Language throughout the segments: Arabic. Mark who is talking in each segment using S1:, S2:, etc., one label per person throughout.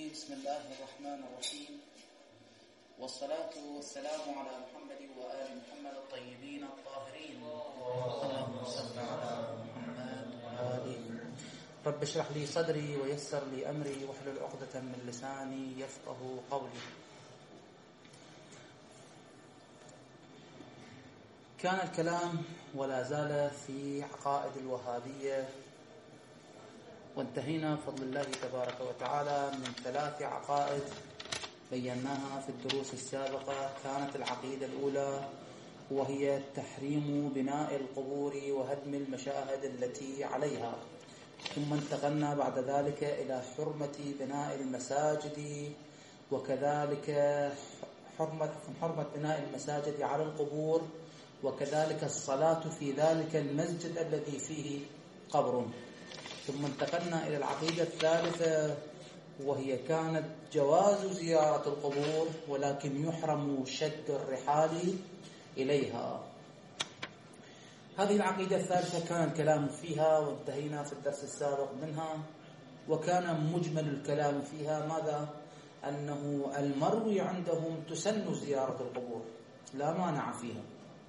S1: بسم الله الرحمن الرحيم، والصلاة والسلام على محمد وآل محمد الطيبين الطاهرين. اللهم صل على محمد وآله. رب اشرح لي صدري ويسر لي أمري واحلل عقدة من لساني يفقه قولي. كان الكلام ولا زال في عقائد الوهابية، وانتهينا بفضل الله تبارك وتعالى من 3 عقائد بيناها في الدروس السابقة. كانت العقيدة الأولى وهي تحريم بناء القبور وهدم المشاهد التي عليها، ثم انتقلنا بعد ذلك إلى حرمة بناء المساجد، وكذلك حرمة بناء المساجد على القبور، وكذلك الصلاة في ذلك المسجد الذي فيه قبر. ثم انتقلنا إلى العقيدة الثالثة وهي كانت جواز زيارة القبور، ولكن يحرم شد الرحال إليها. هذه العقيدة الثالثة كان الكلام فيها وانتهينا في الدرس السابق منها، وكان مجمل الكلام فيها ماذا؟ أنه المروي عندهم تسن زيارة القبور، لا مانع فيها،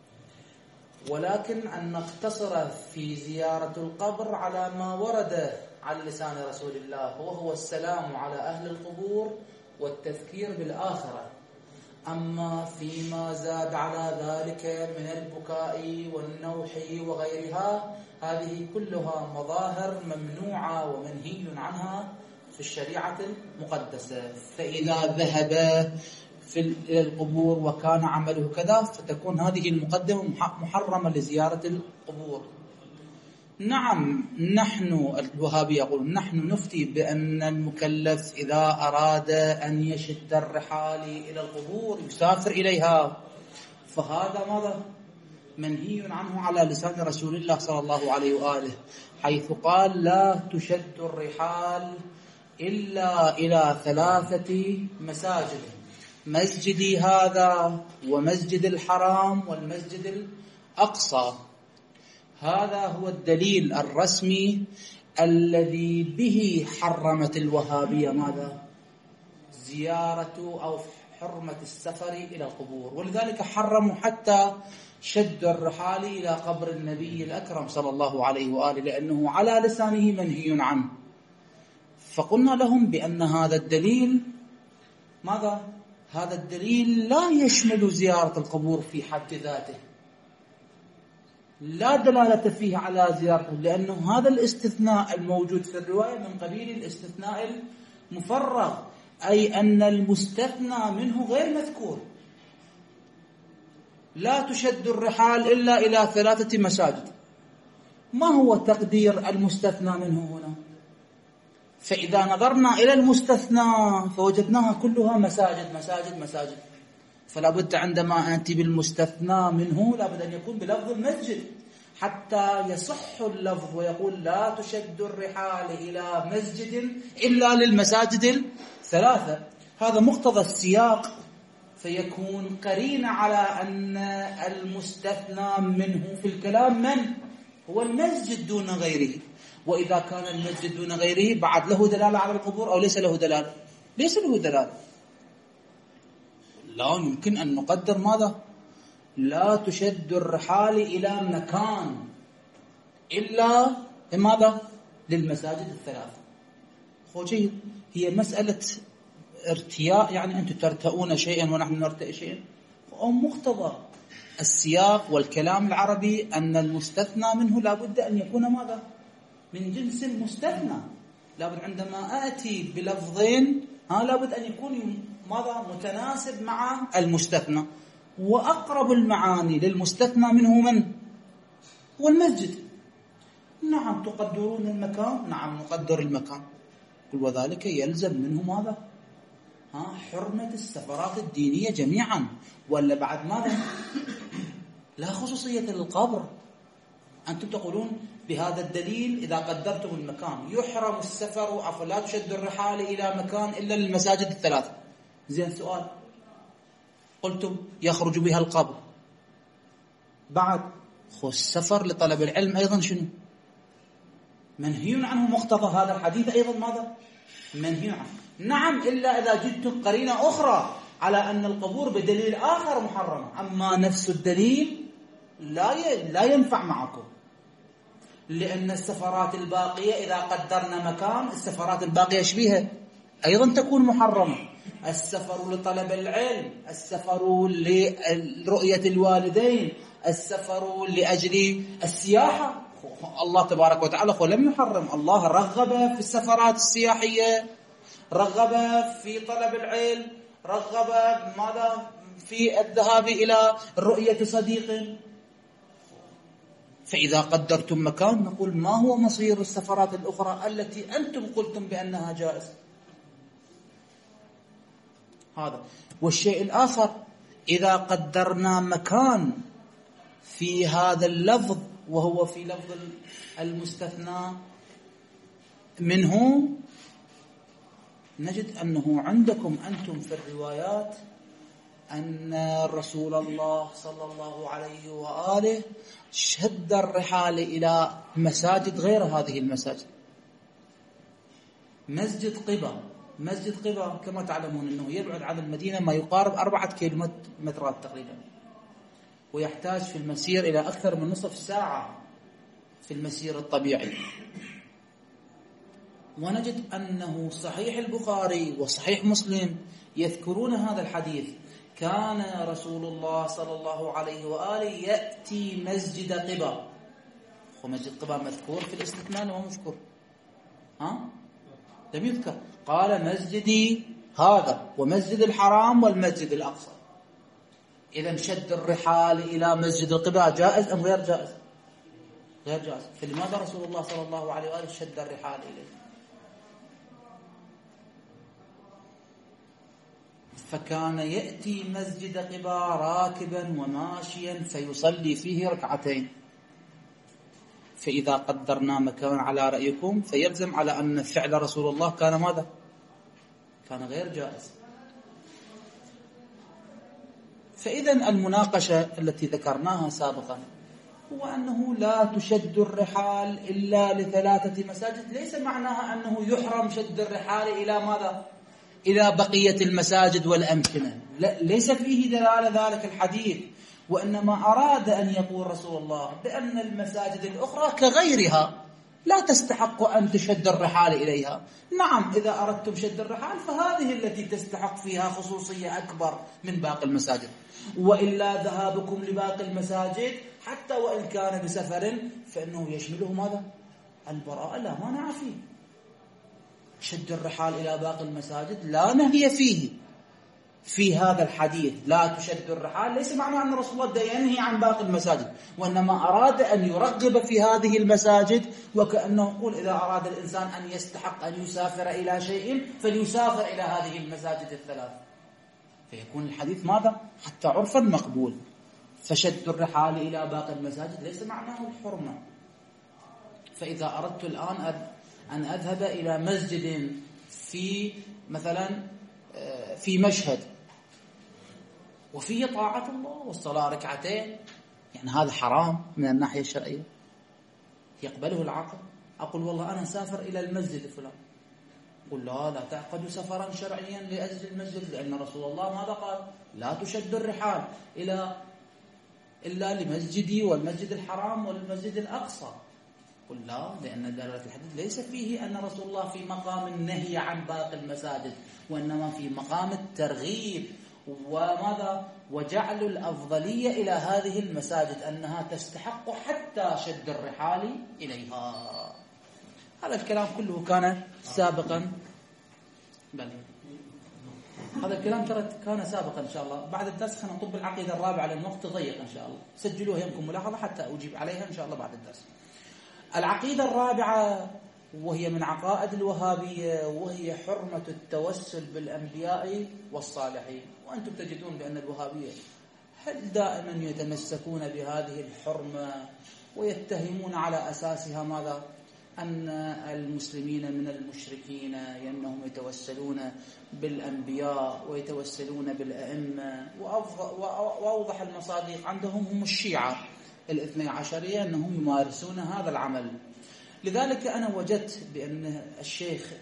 S1: ولكن أن نقتصر في زيارة القبر على ما ورد عن لسان رسول الله، وهو السلام على أهل القبور والتذكير بالآخرة. أما فيما زاد على ذلك من البكاء والنوح وغيرها، هذه كلها مظاهر ممنوعة ومنهي عنها في الشريعة المقدسة. فإذا ذهب إلى القبور وكان عمله كذا، فتكون هذه المقدمة محرمة لزيارة القبور. نعم، نحن الوهابي يقول نحن نفتي بأن المكلف إذا أراد أن يشد الرحال إلى القبور يسافر إليها، فهذا ماذا؟ منهي عنه على لسان رسول الله صلى الله عليه وآله، حيث قال لا تشد الرحال إلا إلى 3 مساجد: مسجدي هذا، ومسجد الحرام، والمسجد الأقصى. هذا هو الدليل الرسمي الذي به حرمت الوهابية ماذا؟ زيارة أو حرمة السفر إلى القبور، ولذلك حرموا حتى شد الرحال إلى قبر النبي الأكرم صلى الله عليه وآله، لأنه على لسانه منهي عنه. فقلنا لهم بأن هذا الدليل ماذا؟ هذا الدليل لا يشمل زيارة القبور في حد ذاته، لا دلالة فيه على زيارته، لأنه هذا الاستثناء الموجود في الرواية من قبيل الاستثناء المفرغ، أي أن المستثنى منه غير مذكور. لا تشد الرحال إلا إلى 3 مساجد. ما هو تقدير المستثنى منه هنا؟ فإذا نظرنا إلى المستثنى فوجدناها كلها مساجد مساجد مساجد، فلا بد عندما أنت بالمستثنى منه لا بد أن يكون بلفظ المسجد حتى يصح اللفظ ويقول لا تشد الرحال إلى مسجد إلا للمساجد 3. هذا مقتضى السياق، فيكون قرينة على أن المستثنى منه في الكلام من هو المسجد دون غيره. وإذا كان المسجد دون غيره بعد له دلالة على القبور أو ليس له دلالة؟ ليس له دلالة. لا يمكن أن نقدر ماذا؟ لا تشد الرحال إلى مكان إلا ماذا؟ للمساجد 3. خوجي هي مسألة ارتياء، يعني أنتم ترتؤون شيئا ونحن نرتئ شيئا، أو مقتضى السياق والكلام العربي أن المستثنى منه لا بد أن يكون ماذا؟ من جنس المستثنى. لابد عندما آتي بلفظين لابد أن يكون ماذا؟ متناسب مع المستثنى. وأقرب المعاني للمستثنى منه من؟ هو المسجد. نعم، تقدرون المكان؟ نعم نقدر المكان، وذلك يلزم منه ماذا؟ حرمة السفرات الدينية جميعا، ولا بعد ماذا؟ لا خصوصية للقبر. أنتم تقولون بهذا الدليل إذا قدرتم المكان يحرم السفر، لا تشد الرحال إلى مكان إلا للمساجد 3. زين، سؤال، قلتم يخرج بها القبر، بعد السفر لطلب العلم أيضا شنو؟ منهي عنه. مقتضى هذا الحديث أيضا ماذا؟ منهي عنه. نعم، إلا إذا جدت قرينة أخرى على أن القبور بدليل آخر محرمة، أما نفس الدليل لا ينفع معكم، لأن السفرات الباقية إذا قدرنا مكان، السفرات الباقية شبيها أيضا تكون محرمة. السفر لطلب العلم، السفر لرؤية الوالدين، السفر لأجل السياحة، الله تبارك وتعالى لم يحرم. الله رغب في السفرات السياحية، رغب في طلب العلم، رغب ماذا في الذهاب إلى رؤية صديق. فإذا قدرتم مكان نقول ما هو مصير السفرات الأخرى التي أنتم قلتم بأنها جائزة. هذا. والشيء الآخر، إذا قدرنا مكان في هذا اللفظ وهو في لفظ المستثنى منه، نجد أنه عندكم أنتم في الروايات أن رسول الله صلى الله عليه وآله شد الرحال إلى مساجد غير هذه المساجد. مسجد قباء كما تعلمون أنه يبعد عن المدينة ما يقارب 4 كيلومترات تقريبا، ويحتاج في المسير إلى أكثر من نصف ساعة في المسير الطبيعي. ونجد أنه صحيح البخاري وصحيح مسلم يذكرون هذا الحديث، كان رسول الله صلى الله عليه وآله يأتي مسجد قباء. ومسجد قباء مذكور في الاستثناء ومذكور لم يذكر. قال مسجدي هذا ومسجد الحرام والمسجد الأقصى. إذا شد الرحال إلى مسجد القباء جائز أم غير جائز؟ غير جائز. فلماذا رسول الله صلى الله عليه وآله شد الرحال إليه؟ فكان يأتي مسجد قباء راكبا وماشيا فيصلي فيه 2 فإذا قدرنا مكان على رأيكم فيلزم على أن فعل رسول الله كان ماذا؟ كان غير جائز. فإذا المناقشة التي ذكرناها سابقا هو أنه لا تشد الرحال إلا ل3 مساجد، ليس معناها أنه يحرم شد الرحال إلى ماذا؟ إلى بقية المساجد والأمكنة، لا، ليس فيه دلالة ذلك الحديث، وإنما أراد أن يقول رسول الله بأن المساجد الأخرى كغيرها لا تستحق أن تشد الرحال إليها. نعم، إذا أردتم شد الرحال فهذه التي تستحق فيها خصوصية أكبر من باقي المساجد، وإلا ذهابكم لباقي المساجد حتى وإن كان بسفر فإنه يشمله ماذا؟ البراءة، لا مانع فيه. شد الرحال إلى باقي المساجد لا نهي فيه في هذا الحديث، لا تشد الرحال، ليس معنى أن رسول الله ينهي عن باقي المساجد، وإنما أراد أن يرغب في هذه المساجد، وكأنه يقول إذا أراد الإنسان أن يستحق أن يسافر إلى شيء فليسافر إلى هذه المساجد 3، فيكون الحديث ماذا؟ حتى عرفا مقبول. فشد الرحال إلى باقي المساجد ليس معناه الحرمة. فإذا أردت الآن أن أذهب إلى مسجد في مثلا في مشهد وفيه طاعة الله والصلاة 2 يعني هذا حرام من الناحية الشرعية، يقبله العقل؟ أقول والله أنا سافر إلى المسجد الفلاني، قل لا تعقد سفرا شرعيا لأجل المسجد، لأن رسول الله ماذا قال؟ لا تشد الرحال إلا لمسجدي والمسجد الحرام والمسجد الأقصى. قل لا، لأن دلالة الحديث ليس فيه أن رسول الله في مقام النهي عن باقي المساجد، وإنما في مقام الترغيب وماذا؟ وجعل الأفضلية إلى هذه المساجد أنها تستحق حتى شد الرحال إليها. هذا الكلام كله كان سابقا، بل هذا الكلام ترى كان سابقا. إن شاء الله بعد الدرس خلينا نطب العقيدة الرابعة لأن الوقت ضيق إن شاء الله، سجلوها يمكن ملاحظة حتى أجيب عليها إن شاء الله بعد الدرس. العقيدة الرابعة وهي من عقائد الوهابية، وهي حرمة التوسل بالأنبياء والصالحين. وأنتم تجدون بأن الوهابية هل دائما يتمسكون بهذه الحرمة ويتهمون على أساسها ماذا؟ أن المسلمين من المشركين لأنهم يتوسلون بالأنبياء ويتوسلون بالأئمة. وأوضح المصادق عندهم هم الشيعة 12 أنهم يمارسون هذا العمل. لذلك أنا وجدت بأن الشيخ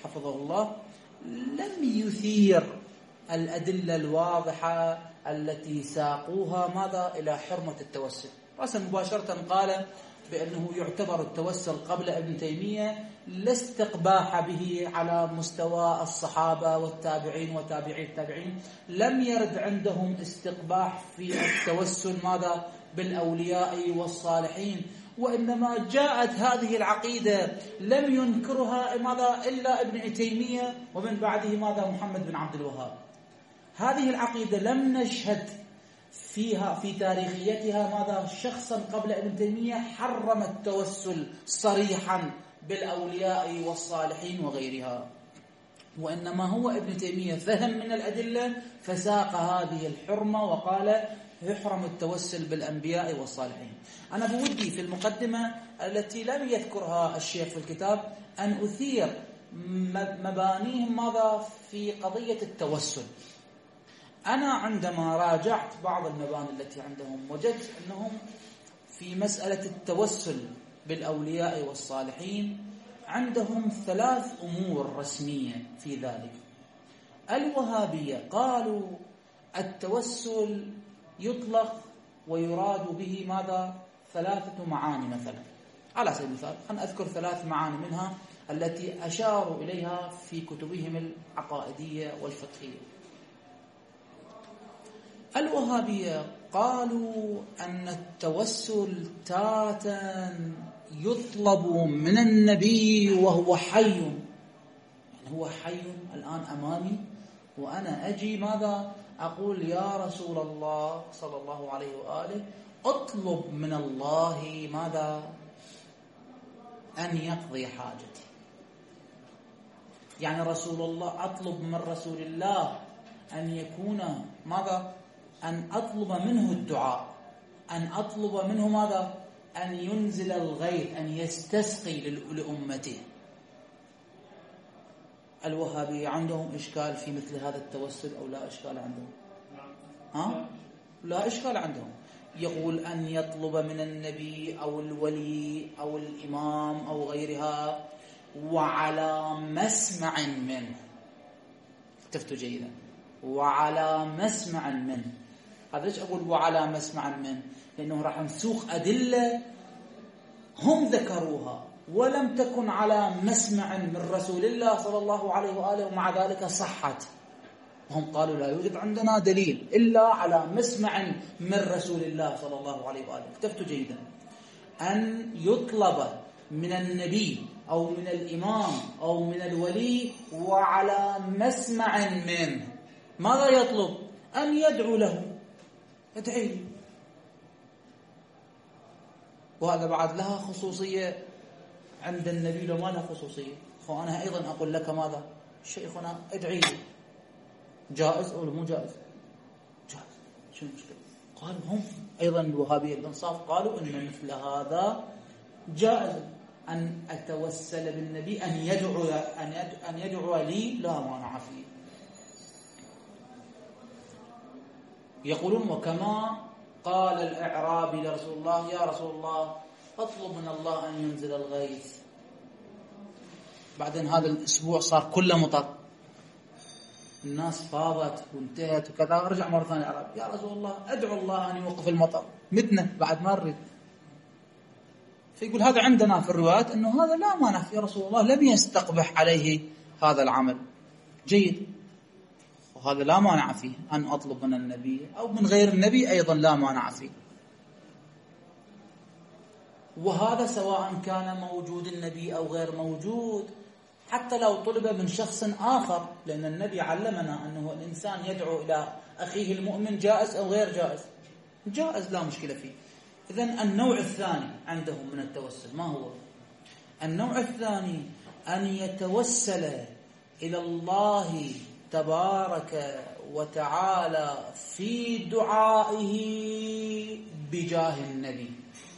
S1: حفظه الله لم يثير الأدلة الواضحة التي ساقوها ماذا إلى حرمة التوسل. رأسا مباشرة قال بأنه يعتبر التوسل قبل ابن تيمية لا استقباح به على مستوى الصحابة والتابعين وتابعي التابعين، لم يرد عندهم استقباح في التوسل ماذا بالأولياء والصالحين، وإنما جاءت هذه العقيدة لم ينكرها ماذا إلا ابن تيمية ومن بعده ماذا محمد بن عبد الوهاب. هذه العقيدة لم نشهد فيها في تاريخيتها ماذا شخصا قبل ابن تيمية حرم التوسل صريحا بالأولياء والصالحين وغيرها، وإنما هو ابن تيمية فهم من الأدلة فساق هذه الحرمة وقال يحرم التوسل بالأنبياء والصالحين. أنا بودي في المقدمة التي لم يذكرها الشيخ في الكتاب أن أثير مبانيهم ماذا في قضية التوسل. أنا عندما راجعت بعض المباني التي عندهم وجدت أنهم في مسألة التوسل بالأولياء والصالحين عندهم 3 أمور رسمية في ذلك. الوهابية قالوا التوسل يطلق ويراد به ماذا 3 معاني مثلا. على سبيل المثال أنا أذكر 3 معاني منها التي أشاروا إليها في كتبهم العقائدية والفقهية. الوهابية قالوا أن التوسل تارة يطلب من النبي وهو حي، يعني هو حي الآن أمامي وأنا أجي ماذا أقول يا رسول الله صلى الله عليه وآله أطلب من الله ماذا أن يقضي حاجتي. يعني رسول الله أطلب من رسول الله أن يكون ماذا أن أطلب منه الدعاء، أن أطلب منه ماذا أن ينزل الغيث، أن يستسقي لأمته. الوهابية عندهم إشكال في مثل هذا التوسل أو لا إشكال عندهم؟ لا إشكال عندهم. يقول أن يطلب من النبي أو الولي أو الإمام أو غيرها وعلى مسمع منه. اكتفتوا جيدا، وعلى مسمع منه. هذا ليش أقول وعلى مسمع منه؟ لأنه راح نسوق أدلة هم ذكروها ولم تكن على مسمع من رسول الله صلى الله عليه وآله ومع ذلك صحت. هم قالوا لا يوجد عندنا دليل إلا على مسمع من رسول الله صلى الله عليه وآله. اكتفتوا جيدا. أن يطلب من النبي أو من الإمام أو من الولي وعلى مسمع منه. ماذا يطلب؟ أن يدعو له، ادعي لي. وهذا بعد لها خصوصية عند النبي لو ما لها خصوصية. فأنا أيضا أقول لك ماذا شيخنا ادعي لي، جائز أو مو جائز؟ جائز. شو المشكلة؟ قال هم أيضا الوهابية الإنصاف قالوا إن مثل هذا جائز، أن أتوسل بالنبي أن يدعو لي لا مانع فيه. يقولون وكما قال الأعرابي لرسول الله يا رسول الله أطلب من الله أن ينزل الغيث. بعدين هذا الأسبوع صار كله مطر، الناس فاضت وانتهت وكذا، رجع مرة ثانية الأعرابي يا رسول الله أدعو الله أن يوقف المطر، متنا بعد ما نريد. فيقول هذا عندنا في الروايات أنه هذا لا مانع يا رسول الله، لم يستقبح عليه هذا العمل، جيد، وهذا لا مانع فيه. أن أطلب من النبي أو من غير النبي أيضا لا مانع فيه. وهذا سواء كان موجود النبي أو غير موجود، حتى لو طلب من شخص آخر، لأن النبي علمنا أنه الإنسان يدعو إلى أخيه المؤمن جائز أو غير جائز، جائز لا مشكلة فيه. إذن النوع الثاني عندهم من التوسل ما هو؟ النوع الثاني أن يتوسل إلى الله تبارك وتعالى في دعائه بجاه النبي.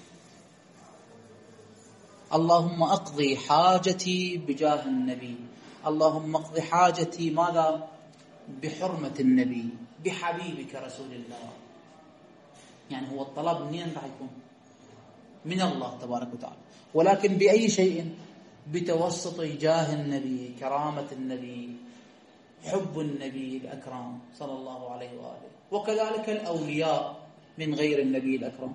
S1: اللهم أقضي حاجتي بجاه النبي، اللهم أقضي حاجتي ماذا؟ بحرمة النبي، بحبيبك رسول الله. يعني هو الطلب منين راح يكون؟ من الله تبارك وتعالى، ولكن بأي شيء؟ بتوسط جاه النبي، كرامة النبي، حب النبي الأكرم صلى الله عليه وآله. وكذلك الأولياء من غير النبي الأكرم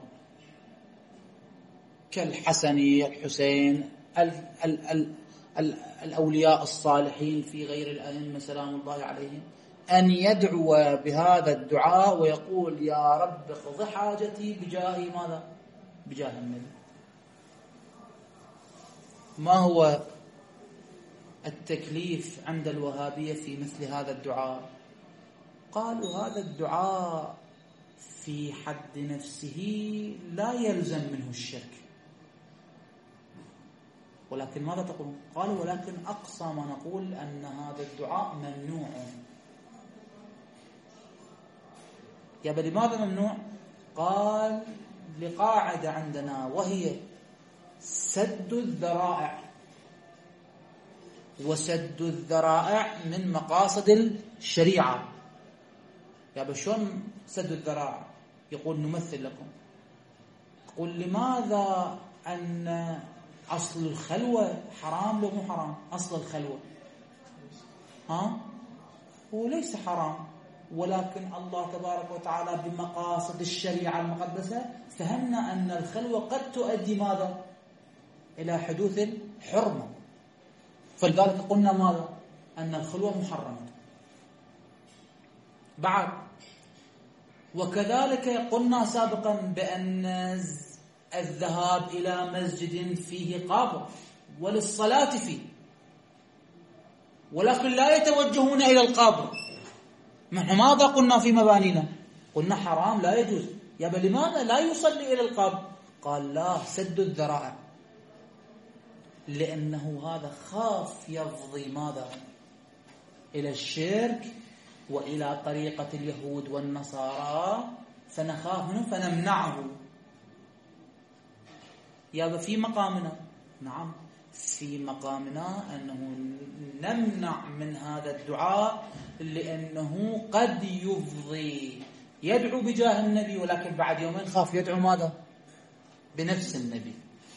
S1: كالحسن الحسين، الأولياء الصالحين في غير الأئمة سلام الله عليهم، أن يدعو بهذا الدعاء ويقول يا رب اقض حاجتي بجاه ماذا؟ بجاه النبي. ما هو التكليف عند الوهابية في مثل هذا الدعاء؟ قالوا هذا الدعاء في حد نفسه لا يلزم منه الشرك، ولكن ماذا تقول؟ قالوا ولكن أقصى ما نقول أن هذا الدعاء ممنوع. يا بل لماذا ممنوع؟ قال لقاعدة عندنا وهي سد الذرائع، وسد الذرائع من مقاصد الشريعة. يا بل شلون سد الذرائع؟ يقول نمثل لكم، يقول لماذا أن أصل الخلوة حرام لو مو حرام؟ أصل الخلوة هو ليس حرام، ولكن الله تبارك وتعالى بمقاصد الشريعة المقدسة فهمنا أن الخلوة قد تؤدي ماذا؟ إلى حدوث الحرمة، فلذلك قلنا ماذا؟ أن الخلوة محرمة. بعد وكذلك قلنا سابقا بأن الذهاب إلى مسجد فيه قبر وللصلاة فيه، ولكن لا يتوجهون إلى القبر. نحن ماذا قلنا في مبانينا؟ قلنا حرام لا يجوز. يا بل لماذا لا يصلي إلى القبر؟ قال لا، سد الذرائع، لأنه هذا خاف يفضي ماذا؟ إلى الشرك وإلى طريقة اليهود والنصارى، فنخاف منه فنمنعه. يا في مقامنا، نعم في مقامنا أنه نمنع من هذا الدعاء، لأنه قد يفضي، يدعو بجاه النبي ولكن بعد يومين خاف يدعو ماذا؟ بنفس النبي.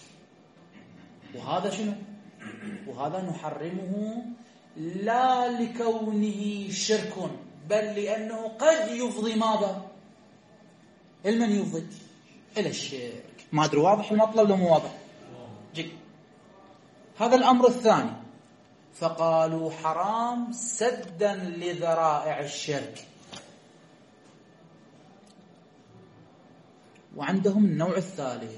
S1: وهذا شنو؟ وهذا نحرمه لا لكونه شرك، بل لأنه قد يفضي ماذا؟ المن يفضي إلى الشرك. ما أدري واضح المطلب لو مو واضح؟ جيد. هذا الأمر الثاني، فقالوا حرام سدا لذرائع الشرك. وعندهم النوع الثالث،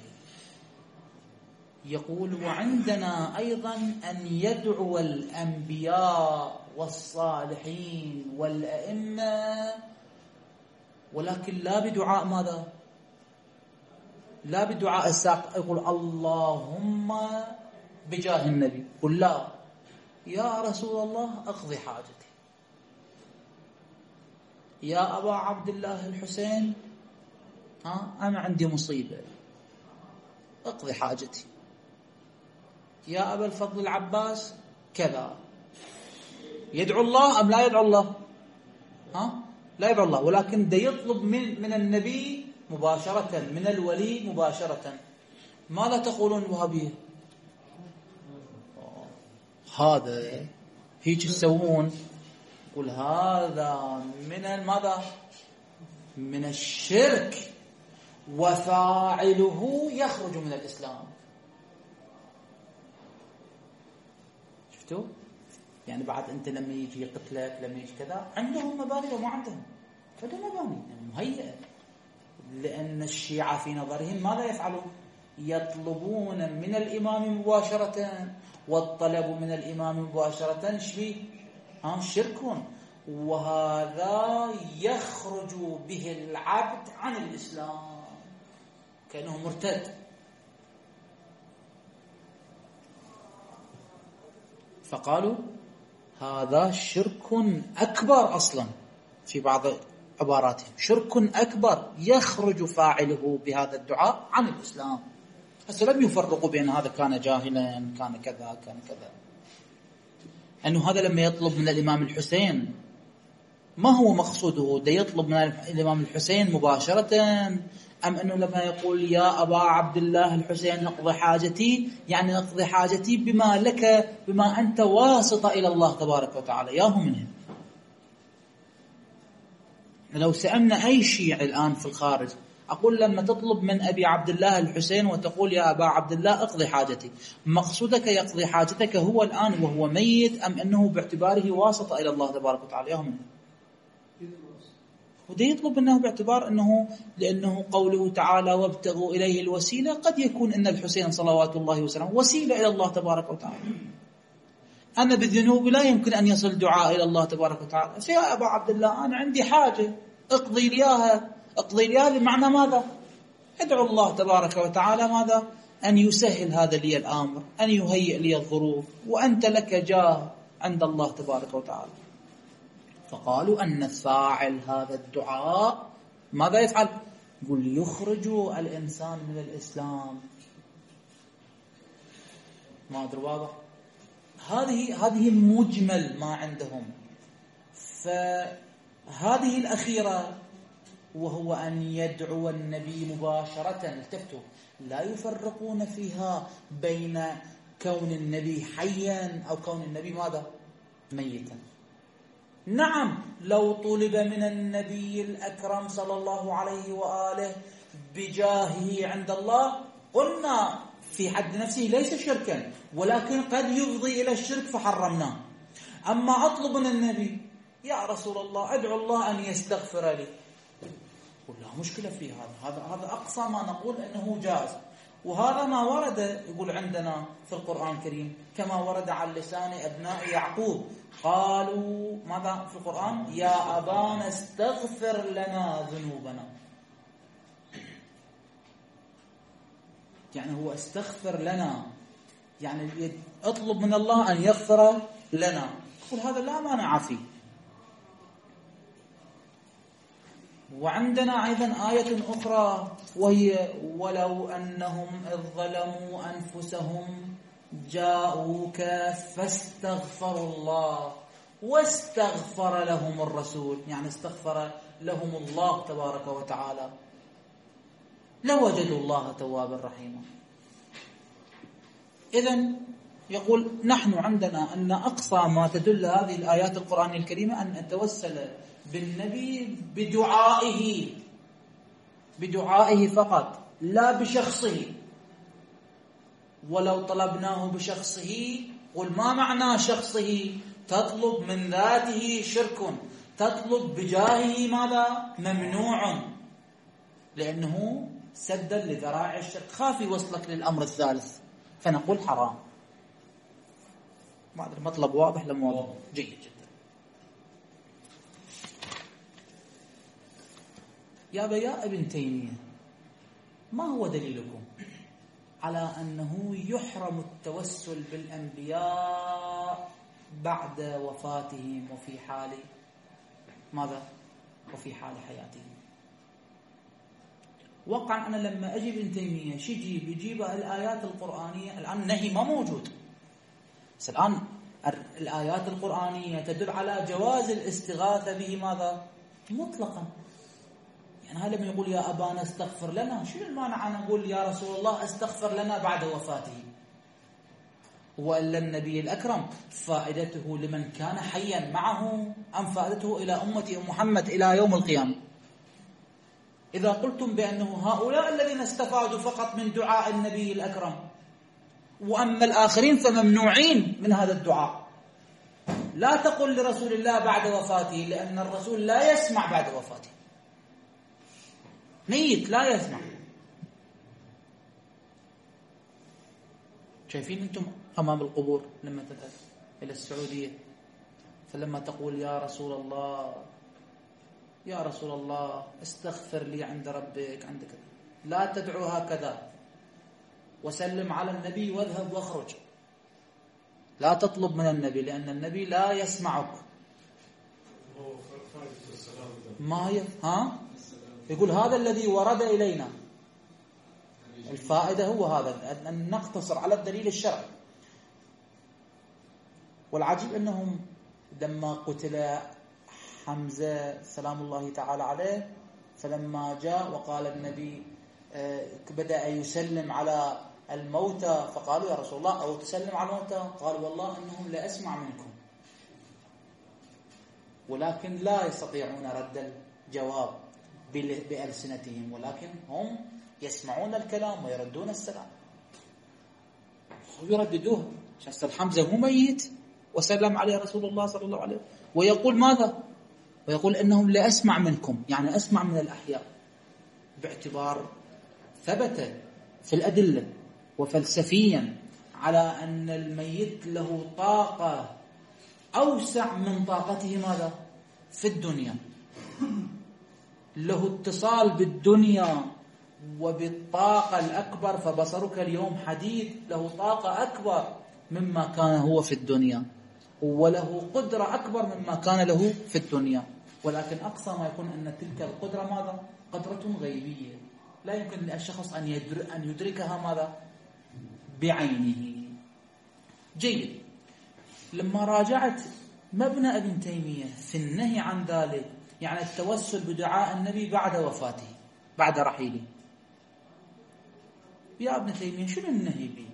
S1: يقول وعندنا أيضا أن يدعو الأنبياء والصالحين والأئمة، ولكن لا بدعاء ماذا؟ لا بدعاء الساق، يقول اللهم بجاه النبي. قل لا يا رسول الله اقضي حاجتي، يا أبا عبد الله الحسين أنا عندي مصيبة اقضي حاجتي، يا أبا الفضل العباس كذا. يدعو الله أم لا يدعو الله؟ لا يدعو الله، ولكن ده يطلب من النبي مباشرة، من الولي مباشرة. ماذا تقولون الوهابية؟ هذا هيك يسوون، يقول هذا من ماذا؟ من الشرك، وفاعله يخرج من الإسلام. شفتوا؟ يعني بعد أنت لما يجي قتلك، لما يجي كذا، عندهم مباني وما عندهم، عندهم مباني مهيئة. لأن الشيعة في نظرهم ماذا يفعلون؟ يطلبون من الإمام مباشرة، والطلب من الإمام مباشرة شرك، وهذا يخرج به العبد عن الإسلام كأنه مرتد. فقالوا هذا شرك أكبر أصلا، في بعض عباراتهم شرك أكبر يخرج فاعله بهذا الدعاء عن الإسلام. هسه لم يفرقوا بين هذا كان جاهلا، كان كذا، كان كذا. أنه هذا لما يطلب من الإمام الحسين ما هو مقصوده؟ ده يطلب من الإمام الحسين مباشرة أم أنه لما يقول يا أبا عبد الله الحسين اقضي حاجتي، يعني اقضي حاجتي بما لك، بما أنت واسطة إلى الله تبارك وتعالى، ياهو منه. لو سألنا أي شيعي الآن في الخارج، أقول لما تطلب من أبي عبد الله الحسين وتقول يا أبا عبد الله اقضي حاجتي، مقصودك يقضي حاجتك هو الآن وهو ميت، أم أنه باعتباره واسطة إلى الله تبارك وتعالى؟ ياهو منه. وده يطلب منه باعتبار أنه، لأنه قوله تعالى وابتغوا إليه الوسيلة، قد يكون أن الحسين صلوات الله وسلامه وسيلة إلى الله تبارك وتعالى. أنا بالذنوب لا يمكن أن يصل دعاء إلى الله تبارك وتعالى، فيا أبا عبد الله أنا عندي حاجة اقضي لياها، اقضي لياها بمعنى ماذا؟ ادعو الله تبارك وتعالى ماذا؟ أن يسهل هذا لي الأمر، أن يهيئ لي الظروف، وأنت لك جاه عند الله تبارك وتعالى. فقالوا أن الفاعل هذا الدعاء ماذا يفعل؟ يقول يخرج الإنسان من الإسلام. ما أدري واضح؟ هذه مجمل ما عندهم. فهذه الأخيرة وهو أن يدعو النبي مباشرة، التفتوا، لا يفرقون فيها بين كون النبي حيا أو كون النبي ماذا؟ ميتا. نعم لو طلب من النبي الأكرم صلى الله عليه وآله بجاهه عند الله قلنا في حد نفسه ليس شركا، ولكن قد يفضي إلى الشرك فحرمناه. أما أطلب من النبي يا رسول الله أدعو الله أن يستغفر لي، قل لا مشكلة في هذا أقصى ما نقول أنه جائز. وهذا ما ورد يقول عندنا في القرآن الكريم، كما ورد على لسان أبناء يعقوب، قالوا ماذا في القرآن؟ يا أبانا استغفر لنا ذنوبنا. يعني هو استغفر لنا، يعني اطلب من الله أن يغفر لنا. يقول هذا لا مانع فيه. وعندنا أيضا آية أخرى وهي ولو أنهم إذ ظلموا أنفسهم جاءوك فاستغفروا الله واستغفر لهم الرسول، يعني استغفر لهم الله تبارك وتعالى لوجدوا الله توابا رحيما. إذن يقول نحن عندنا أن أقصى ما تدل هذه الآيات القرآنية الكريمة أن نتوسل بالنبي بدعائه فقط، لا بشخصه. ولو طلبناه بشخصه قل ما معنى شخصه؟ تطلب من ذاته شرك، تطلب بجاهه ماذا؟ ممنوع، لأنه سدا لذراع الشرك، خاف يوصلك للأمر الثالث فنقول حرام. ما أدري مطلب واضح لم واضح؟ جيد جدا. يا ابن تيمية، ما هو دليلكم على أنه يحرم التوسل بالأنبياء بعد وفاتهم وفي حال ماذا؟ وفي حال حياتهم. وقع أنا لما أجيب ابن تيمية يجيب الآيات القرآنية، الآن النهي ما موجود، بس الآن الآيات القرآنية تدل على جواز الاستغاثة به ماذا؟ مطلقا. يعني هذا لما يقول يا أبانا استغفر لنا، شو المانع أن أقول يا رسول الله استغفر لنا بعد وفاته؟ وإلا النبي الأكرم فائدته لمن كان حيا معه أم فائدته إلى أمة محمد إلى يوم القيامة؟ إذا قلتم بأنه هؤلاء الذين استفادوا فقط من دعاء النبي الأكرم وأما الآخرين فممنوعين من هذا الدعاء، لا تقل لرسول الله بعد وفاته، لأن الرسول لا يسمع بعد وفاته، ميت لا يسمع. شايفين أنتم أمام القبور لما تذهب إلى السعودية، فلما تقول يا رسول الله يا رسول الله استغفر لي عند ربك عندك، لا تدعو هكذا، وسلم على النبي واذهب واخرج، لا تطلب من النبي لأن النبي لا يسمعك. ما هي يقول هذا الذي ورد إلينا، الفائدة هو هذا، أن نقتصر على الدليل الشرعي. والعجيب أنهم لما قتل حمزة سلام الله تعالى عليه فلما جاء وقال النبي بدأ يسلم على الموتى فقالوا يا رسول الله أو تسلم على الموتى؟ قال والله إنهم لا أسمع منكم، ولكن لا يستطيعون رد الجواب بألسنتهم، ولكن هم يسمعون الكلام ويردون السلام ويرددوه. شخص حمزة هو ميت وسلم عليه رسول الله صلى الله عليه وسلم ويقول ماذا؟ ويقول إنهم لا أسمع منكم، يعني أسمع من الأحياء، باعتبار ثبت في الأدلة وفلسفيا على أن الميت له طاقة أوسع من طاقته ماذا؟ في الدنيا، له اتصال بالدنيا وبالطاقة الأكبر، فبصرك اليوم حديد، له طاقة أكبر مما كان هو في الدنيا، وله قدرة أكبر مما كان له في الدنيا، ولكن أقصى ما يكون أن تلك القدرة ماذا؟ قدرة غيبية لا يمكن للشخص أن يدركها ماذا؟ بعينه. جيد. لما راجعت مبنى ابن تيمية في النهي عن ذلك، يعني التوسل بدعاء النبي بعد وفاته بعد رحيله، يا ابن تيمية شنو النهي به؟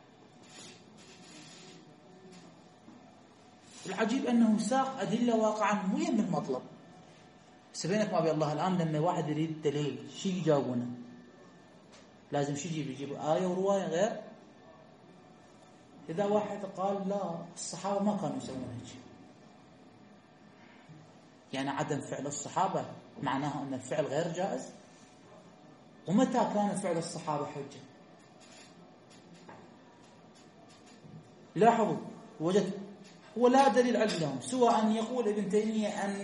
S1: العجيب أنه ساق أدلة واقعا مو يم المطلب. سبينك ما بي الله الآن لما واحد يريد دليل شي يجاوبونه؟ لازم شي يجيب آية ورواية غير؟ إذا واحد قال لا الصحابة ما كانوا يسوون هيك، يعني عدم فعل الصحابة معناها أن الفعل غير جائز؟ ومتى كان فعل الصحابة حجة؟ لاحظوا وجدت ولا دليل عندهم سوى أن يقول ابن تيمية أن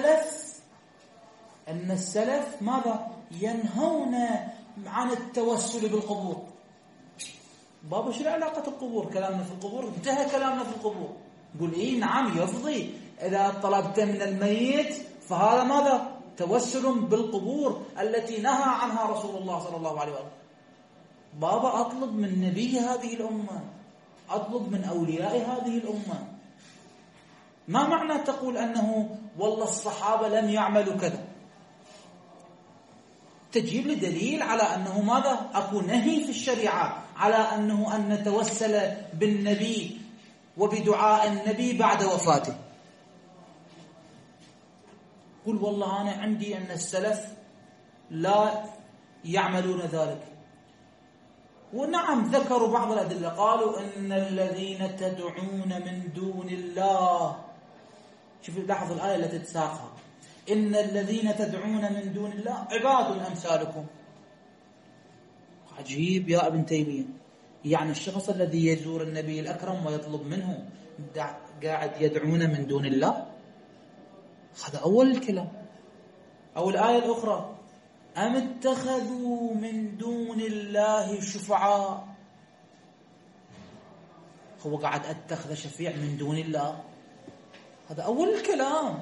S1: السلف ماذا؟ ينهون عن التوسل بالقبور. بابا شو علاقة القبور؟ كلامنا في القبور انتهى كلامنا في القبور. يقول إيه نعم يفضي إذا طلبت من الميت فهذا ماذا؟ توسل بالقبور التي نهى عنها رسول الله صلى الله عليه وسلم. بابا أطلب من نبي هذه الأمة، أطلب من أولياء هذه الأمة. ما معنى تقول أنه والله الصحابة لم يعملوا كذا؟ تجيب لي دليل على أنه ماذا؟ أكو نهي في الشريعة على أنه أن نتوسل بالنبي وبدعاء النبي بعد وفاته. قل والله أنا عندي أن السلف لا يعملون ذلك. ونعم ذكروا بعض الأدلة، قالوا إن الذين تدعون من دون الله، شوف لاحظ الآية التي تساقها، إن الذين تدعون من دون الله عباد أمثالكم. عجيب يا ابن تيمية، يعني الشخص الذي يزور النبي الأكرم ويطلب منه قاعد يدعون من دون الله؟ هذا أول الكلام. أو الآية الأخرى أم اتخذوا من دون الله شفعاء، هو قاعد أتخذ شفيع من دون الله؟ هذا أول الكلام.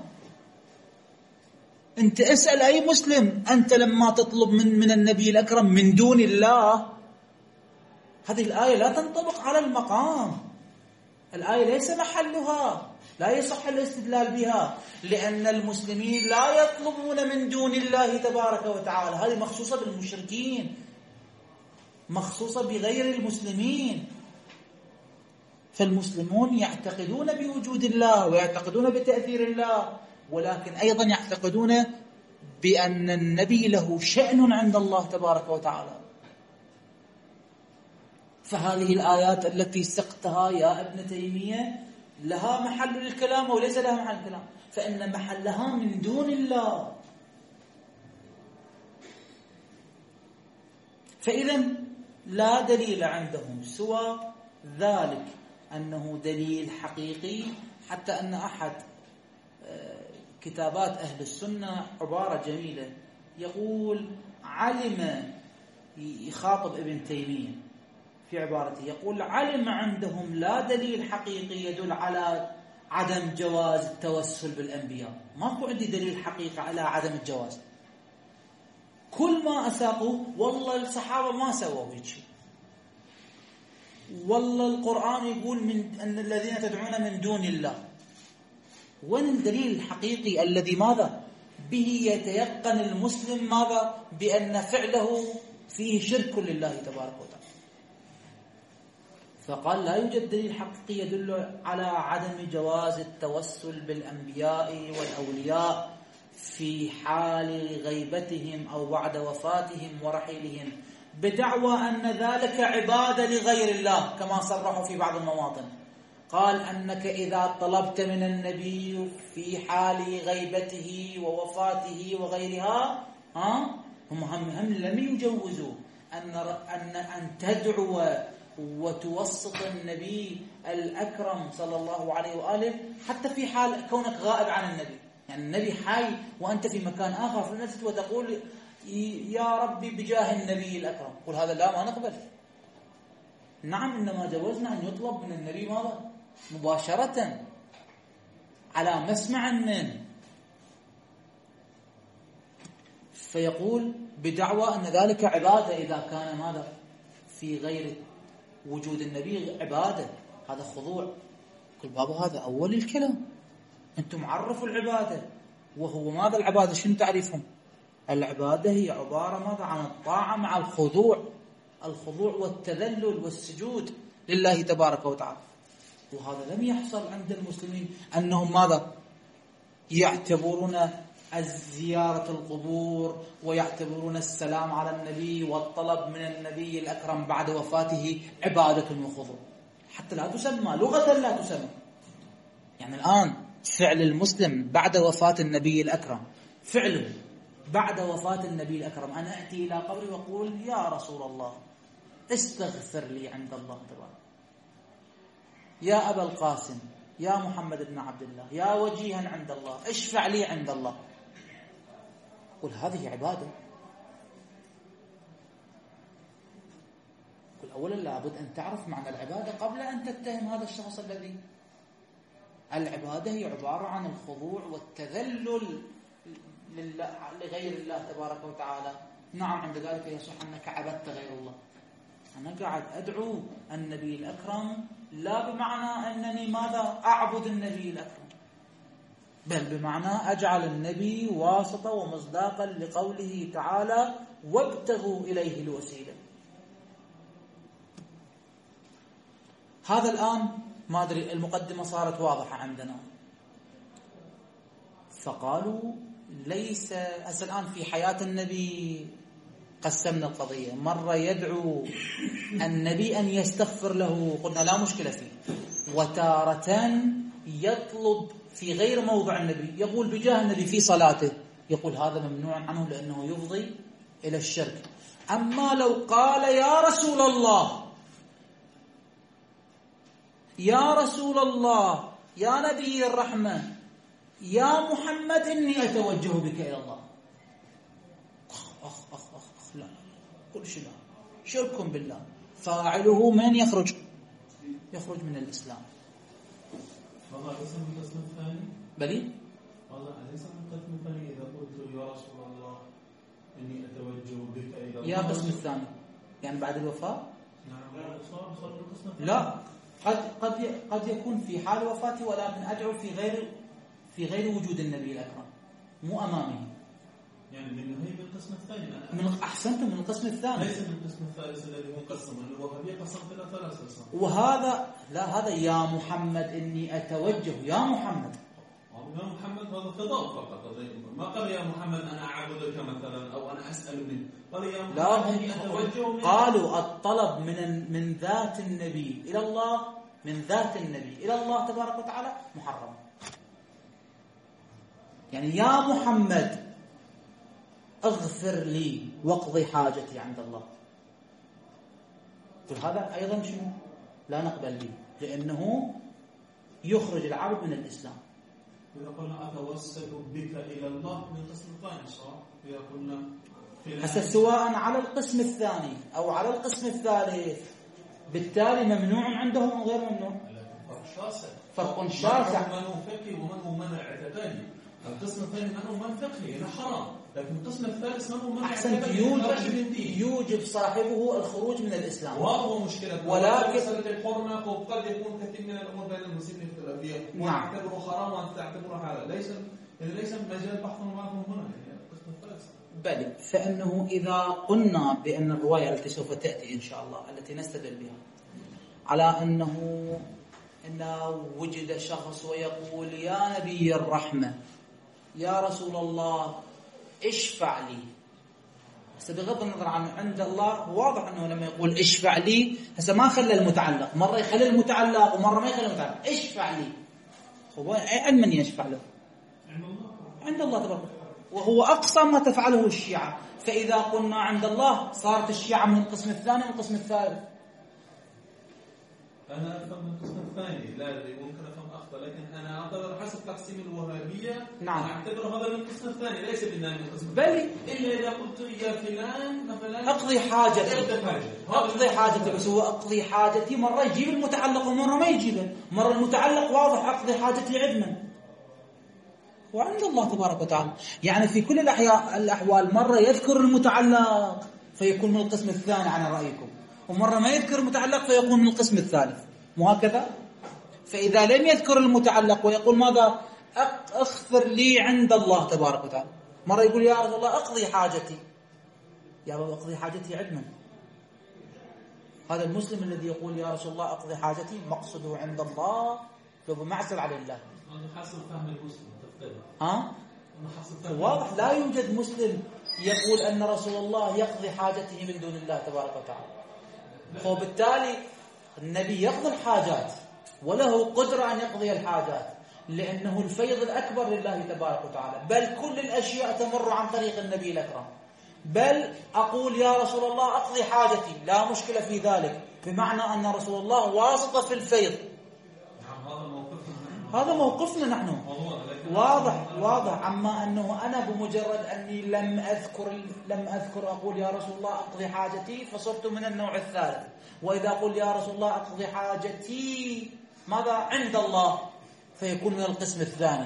S1: أنت اسأل أي مسلم، أنت لما تطلب من النبي الأكرم من دون الله، هذه الآية لا تنطبق على المقام، الآية ليس محلها، لا يصح الاستدلال بها، لأن المسلمين لا يطلبون من دون الله تبارك وتعالى، هذه مخصوصة بالمشركين، مخصوصة بغير المسلمين. فالمسلمون يعتقدون بوجود الله ويعتقدون بتأثير الله، ولكن أيضا يعتقدون بأن النبي له شأن عند الله تبارك وتعالى. فهذه الآيات التي سقتها يا ابن تيمية لها محل للكلام وليس لها محل الكلام، فإن محلها من دون الله. فإذا لا دليل عندهم سوى ذلك، أنه دليل حقيقي. حتى أن أحد كتابات أهل السنة عبارة جميلة، يقول علم، يخاطب ابن تيمية في عبارته، يقول علم عندهم لا دليل حقيقي يدل على عدم جواز التوسل بالأنبياء. ماكو عندي دليل حقيقي على عدم الجواز، كل ما أساقوا والله الصحابة ما سووا بشيء، والله القرآن يقول من أن الذين تدعون من دون الله. وين الدليل الحقيقي الذي ماذا؟ به يتيقن المسلم ماذا؟ بأن فعله فيه شرك لله تبارك وتعالى. فقال لا يوجد دليل حقيقي يدل على عدم جواز التوسل بالأنبياء والأولياء في حال غيبتهم أو بعد وفاتهم ورحيلهم بدعوى أن ذلك عبادة لغير الله، كما صرحوا في بعض المواطن. قال أنك إذا طلبت من النبي في حال غيبته ووفاته وغيرها هم لم يجوزوا أن تدعو وتوسط النبي الأكرم صلى الله عليه وآله حتى في حال كونك غائب عن النبي. يعني النبي حي وأنت في مكان آخر في المسجد وتقول يا ربي بجاه النبي الأكرم، قل هذا لا، ما نقبل. نعم، إنما جوزنا أن يطلب من النبي ماذا؟ مباشرة على مسمع من، فيقول بدعوى أن ذلك عبادة إذا كان ماذا؟ في غير وجود النبي عبادة، هذا خضوع. كل باب هذا أول الكلام. أنتم عرفوا العبادة، وهو ماذا العبادة؟ شنو تعريفهم؟ العبادة هي عبارة ماذا؟ عن الطاعة مع الخضوع، الخضوع والتذلل والسجود لله تبارك وتعالى. وهذا لم يحصل عند المسلمين، أنهم ماذا؟ يعتبرون زيارة القبور ويعتبرون السلام على النبي والطلب من النبي الأكرم بعد وفاته عبادة وخضوع، حتى لا تسمى لغة، لا تسمى. يعني الآن فعل المسلم بعد وفاة النبي الأكرم، فعله بعد وفاة النبي الأكرم، أنا أتي إلى قبري وأقول يا رسول الله استغفر لي عند الله تبارك، يا أبا القاسم، يا محمد بن عبد الله، يا وجيها عند الله، اشفع لي عند الله. قل هذه عبادة. قل أولا لابد أن تعرف معنى العبادة قبل أن تتهم هذا الشخص الذي. العبادة هي عبارة عن الخضوع والتذلل لغير الله تبارك وتعالى. نعم، عند ذلك يصح أنك عبدت غير الله. أنا قاعد أدعو النبي الأكرم لا بمعنى أنني ماذا؟ أعبد النبي الأكرم، بل بمعنى أجعل النبي واسطة ومصداقا لقوله تعالى وابتغوا إليه الوسيلة. هذا الآن ما أدري، المقدمة صارت واضحة عندنا. فقالوا ليس هسه الآن في حياة النبي قسمنا القضية، مرة يدعو النبي أن يستغفر له، قلنا لا مشكلة فيه، وتارة يطلب في غير موضع النبي، يقول بجاه النبي في صلاته، يقول هذا ممنوع عنه لأنه يفضي إلى الشرك. أما لو قال يا رسول الله، يا رسول الله، يا نبي الرحمة، يا محمد إني أتوجه بك إلى الله، لا، كل شيء لا، شرك بالله، فاعله من يخرج من الإسلام.
S2: والله أليس من القسم الثاني؟
S1: بلي؟
S2: والله أليس من القسم الثاني إذا قلت يا رسول الله إني أتوجه بك إلى الله؟
S1: يا قسم الثاني يعني بعد الوفاة؟
S2: نعم، صار القسم الثاني.
S1: لا، قد يكون في حال وفاته، ولكن أدعو في غير وجود النبي الأكرم، مو أمامه.
S2: يعني من هي بالقسم الثاني.
S1: من أحسنت، من القسم الثاني،
S2: ليس من القسم الثالث الذي هو قسم الوهابية، قسم إلى 3 أقسام.
S1: وهذا لا، هذا يا محمد إني أتوجه، يا محمد.
S2: يا محمد هذا خطاب فقط، ما قال يا محمد أنا أعبدك مثلا أو أنا أسأل منك، قال يا محمد إني أتوجه منك.
S1: قالوا الطلب من ذات النبي إلى الله، من ذات النبي إلى الله تبارك وتعالى محرم. يعني يا محمد اغفر لي واقضي حاجتي عند الله، هذا أيضا شنو؟ لا نقبل به، لأنه يخرج العبد من الإسلام.
S2: إذا قلنا أتوسل بك إلى الله من القسم الثاني، صح؟ إذا قلنا
S1: هسه سواء على القسم الثاني أو على القسم الثالث، بالتالي ممنوع عندهم أو غير ممنوع؟ فرق شاسع.
S2: من هو فقهي ومن هو منع اعتقادي. القسم الثاني من هو من فقهي، هنا حرام، لكن القسم الثالث من هو منع اعتقادي
S1: يوجب صاحبه الخروج من الإسلام.
S2: وهو مشكلة، ولكن مسألة الحرمة قد يكون كثير من الأمور بين المسلمين اختلافية، ونعتبره حرام وأنت تعتبره حلال. ليس إذا ليس مجال بحث معهم هنا
S1: بل فإنه إذا قلنا بأن الرواية التي سوف تأتي إن شاء الله التي نستدل بها على أنه وجد شخص ويقول يا نبي الرحمة يا رسول الله اشفع لي، هسه بغض النظر عن عند الله واضح أنه لما يقول اشفع لي هسه ما خلى المتعلق، مرة يخلي المتعلق ومرة ما يخلي المتعلق، اشفع لي هو عند من يشفع له؟ عند الله تبارك، وهو أقصى ما تفعله الشيعة. فإذا قلنا عند الله صارت الشيعة من القسم الثاني من القسم الثالث.
S2: أنا أفهم من القسم الثاني، لا أدري ممكن أفهم أخطأ، لكن أنا أعتبر حسب تقسيم الوهابية
S1: نعم
S2: أنا أعتبر هذا من القسم الثاني ليس من القسم
S1: الثاني،
S2: بل إلا إذا قلت يا فلان فلان
S1: أقضي حاجتي بس هو أقضي حاجتي مرة يجيب المتعلق ومرة ما يجيبه، مرة المتعلق واضح أقضي حاجتي عدما وعند الله تبارك وتعالى. يعني في كل الأحوال مرة يذكر المتعلق فيكون من القسم الثاني عن رأيكم، ومرة ما يذكر المتعلق فيكون من القسم الثالث، مو هكذا؟ فإذا لم يذكر المتعلق ويقول ماذا أغفر لي عند الله تبارك وتعالى، مرة يقول يا رسول الله أقضي حاجتي، يا رب أقضي حاجتي عدما. هذا المسلم الذي يقول يا رسول الله أقضي حاجتي مقصده عند الله فبمعسل على الله.
S2: هذا حسب فهم المسلم.
S1: واضح لا يوجد مسلم يقول أن رسول الله يقضي حاجته من دون الله تبارك وتعالى. وبالتالي النبي يقضي الحاجات وله قدرة أن يقضي الحاجات لأنه الفيض الأكبر لله تبارك وتعالى، بل كل الأشياء تمر عن طريق النبي الأكرم. بل أقول يا رسول الله أقضي حاجتي لا مشكلة في ذلك، بمعنى أن رسول الله واسطة في الفيض. هذا موقفنا نحن واضح. عما أنه أنا بمجرد أني لم أذكر أقول يا رسول الله أقضي حاجتي فصرت من النوع الثالث. وإذا أقول يا رسول الله أقضي حاجتي ماذا عند الله فيكون من القسم الثاني.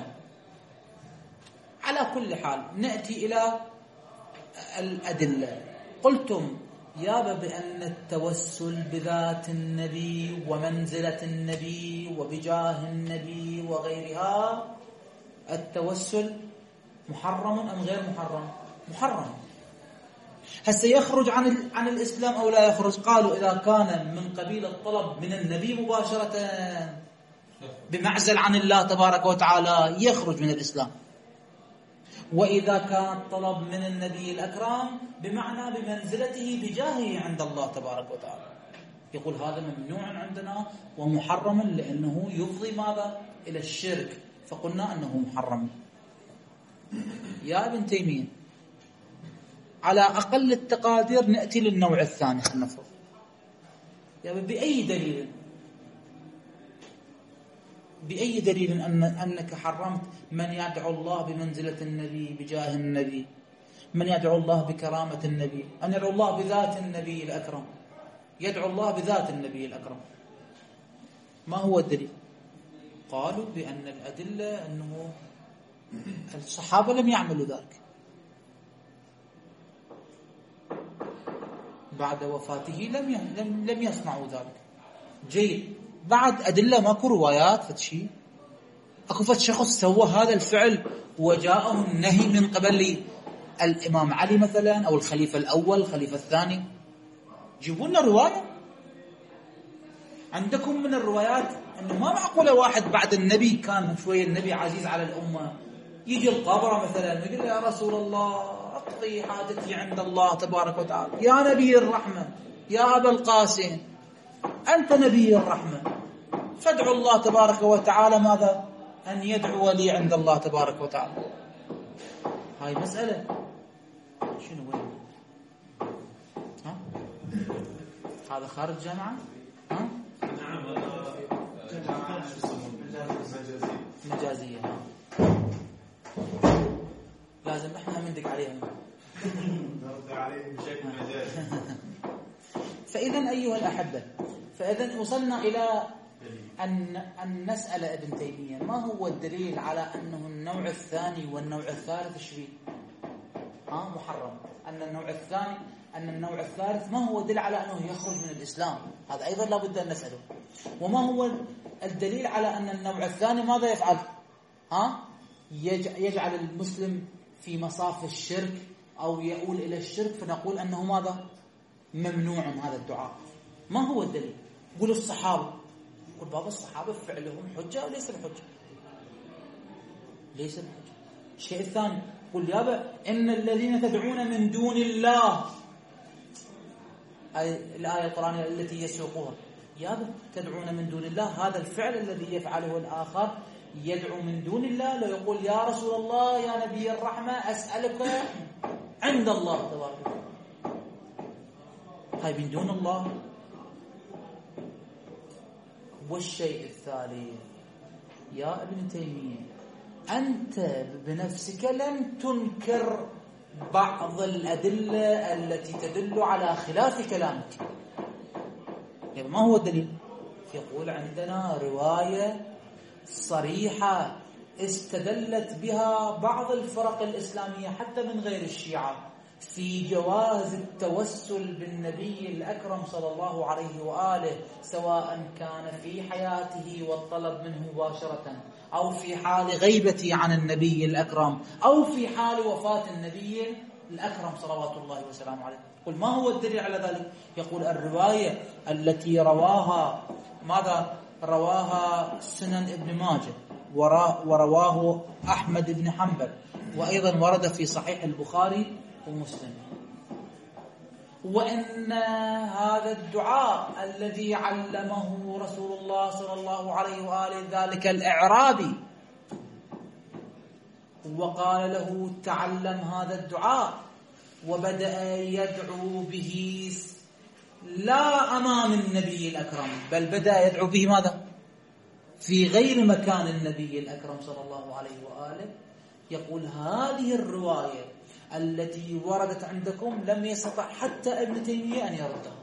S1: على كل حال نأتي إلى الأدلة. قلتم يا بأن التوسل بذات النبي ومنزلة النبي وبجاه النبي وغيرها التوسل محرم أم غير محرم؟ محرم. هل سيخرج عن الإسلام أو لا يخرج؟ قالوا إذا كان من قبيل الطلب من النبي مباشرة بمعزل عن الله تبارك وتعالى يخرج من الإسلام، وإذا كان الطلب من النبي الأكرم بمعنى بمنزلته بجاهه عند الله تبارك وتعالى يقول هذا ممنوع عندنا ومحرم لأنه يفضي ماذا؟ إلى الشرك، فقلنا أنه محرم. يا ابن تيمية على أقل التقادير نأتي للنوع الثاني المفروض. يا بأي دليل أنك حرمت من يدعو الله بمنزلة النبي بجاه النبي، من يدعو الله بكرامة النبي، أن يدعو الله بذات النبي الأكرم، يدعو الله بذات النبي الأكرم. ما هو الدليل؟ قالوا بأن الأدلة أنه الصحابة لم يعملوا ذلك، بعد وفاته لم يصنعوا ذلك. جيد، بعد أدلة ماكو روايات فتشي أكو فت شخص سوى هذا الفعل وجاءه النهي من قبل الإمام علي مثلا أو الخليفة الأول الخليفة الثاني، جيبوا لنا رواية. عندكم من الروايات أنه ما معقول واحد بعد النبي كان شوية النبي عزيز على الأمة يجي القبر مثلا ويقول يا رسول الله أقضي حاجتي عند الله تبارك وتعالى، يا نبي الرحمة يا أبا القاسم أنت نبي الرحمة فادعوا الله تبارك وتعالى ماذا؟ أن يدعو لي عند الله تبارك وتعالى. هاي مسألة شنو وين؟ هذا خارج جامعة؟
S2: نعم جامعة
S1: مجازية. لازم احنا ندق عليهم
S2: بشكل مجازي.
S1: فإذا أيها الأحبة، فإذا وصلنا إلى أن نسأل ابن تيمية ما هو الدليل على أنه النوع الثاني والنوع الثالث شبيه محرم، أن النوع الثالث ما هو دليل على أنه يخرج من الإسلام؟ هذا أيضا لا بد أن نسأله. وما هو الدليل على أن النوع الثاني ماذا يفعل؟ يجعل المسلم في مصاف الشرك أو يؤول إلى الشرك، فنقول أنه ماذا؟ ممنوع هذا الدعاء. ما هو الدليل؟ قول الصحابة، قل بابا الصحابة فعلهم حجة أو ليس بحجة؟ ليس بحجة. الشيء الثاني، قل يابا إن الذين تدعون من دون الله، الآية القرآنية التي يسوقها، يابا تدعون من دون الله، هذا الفعل الذي يفعله الآخر يدعو من دون الله، لا يقول يا رسول الله يا نبي الرحمة أسألك عند الله تبارك وتعالى. هاي من دون الله. والشيء الثالث يا ابن تيمية، أنت بنفسك لم تنكر بعض الأدلة التي تدل على خلاف كلامك. يعني ما هو الدليل؟ يقول عندنا رواية صريحة استدلت بها بعض الفرق الإسلامية حتى من غير الشيعة في جواز التوسل بالنبي الأكرم صلى الله عليه وآله، سواء كان في حياته والطلب منه مباشرة، أو في حال غيبته عن النبي الأكرم، أو في حال وفاة النبي الأكرم صلوات الله وسلامه عليه. قل ما هو الدليل على ذلك؟ يقول الرواية التي رواها ماذا؟ رواها سنن ابن ماجه ورواه أحمد بن حنبل، وأيضا ورد في صحيح البخاري ومسلم، وأن هذا الدعاء الذي علمه رسول الله صلى الله عليه وآله ذلك الأعرابي وقال له تعلم هذا الدعاء، وبدأ يدعو به لا أمام النبي الأكرم، بل بدأ يدعو به ماذا؟ في غير مكان النبي الأكرم صلى الله عليه وآله. يقول هذه الرواية التي وردت عندكم لم يستطع حتى ابن تيمية أن يردها،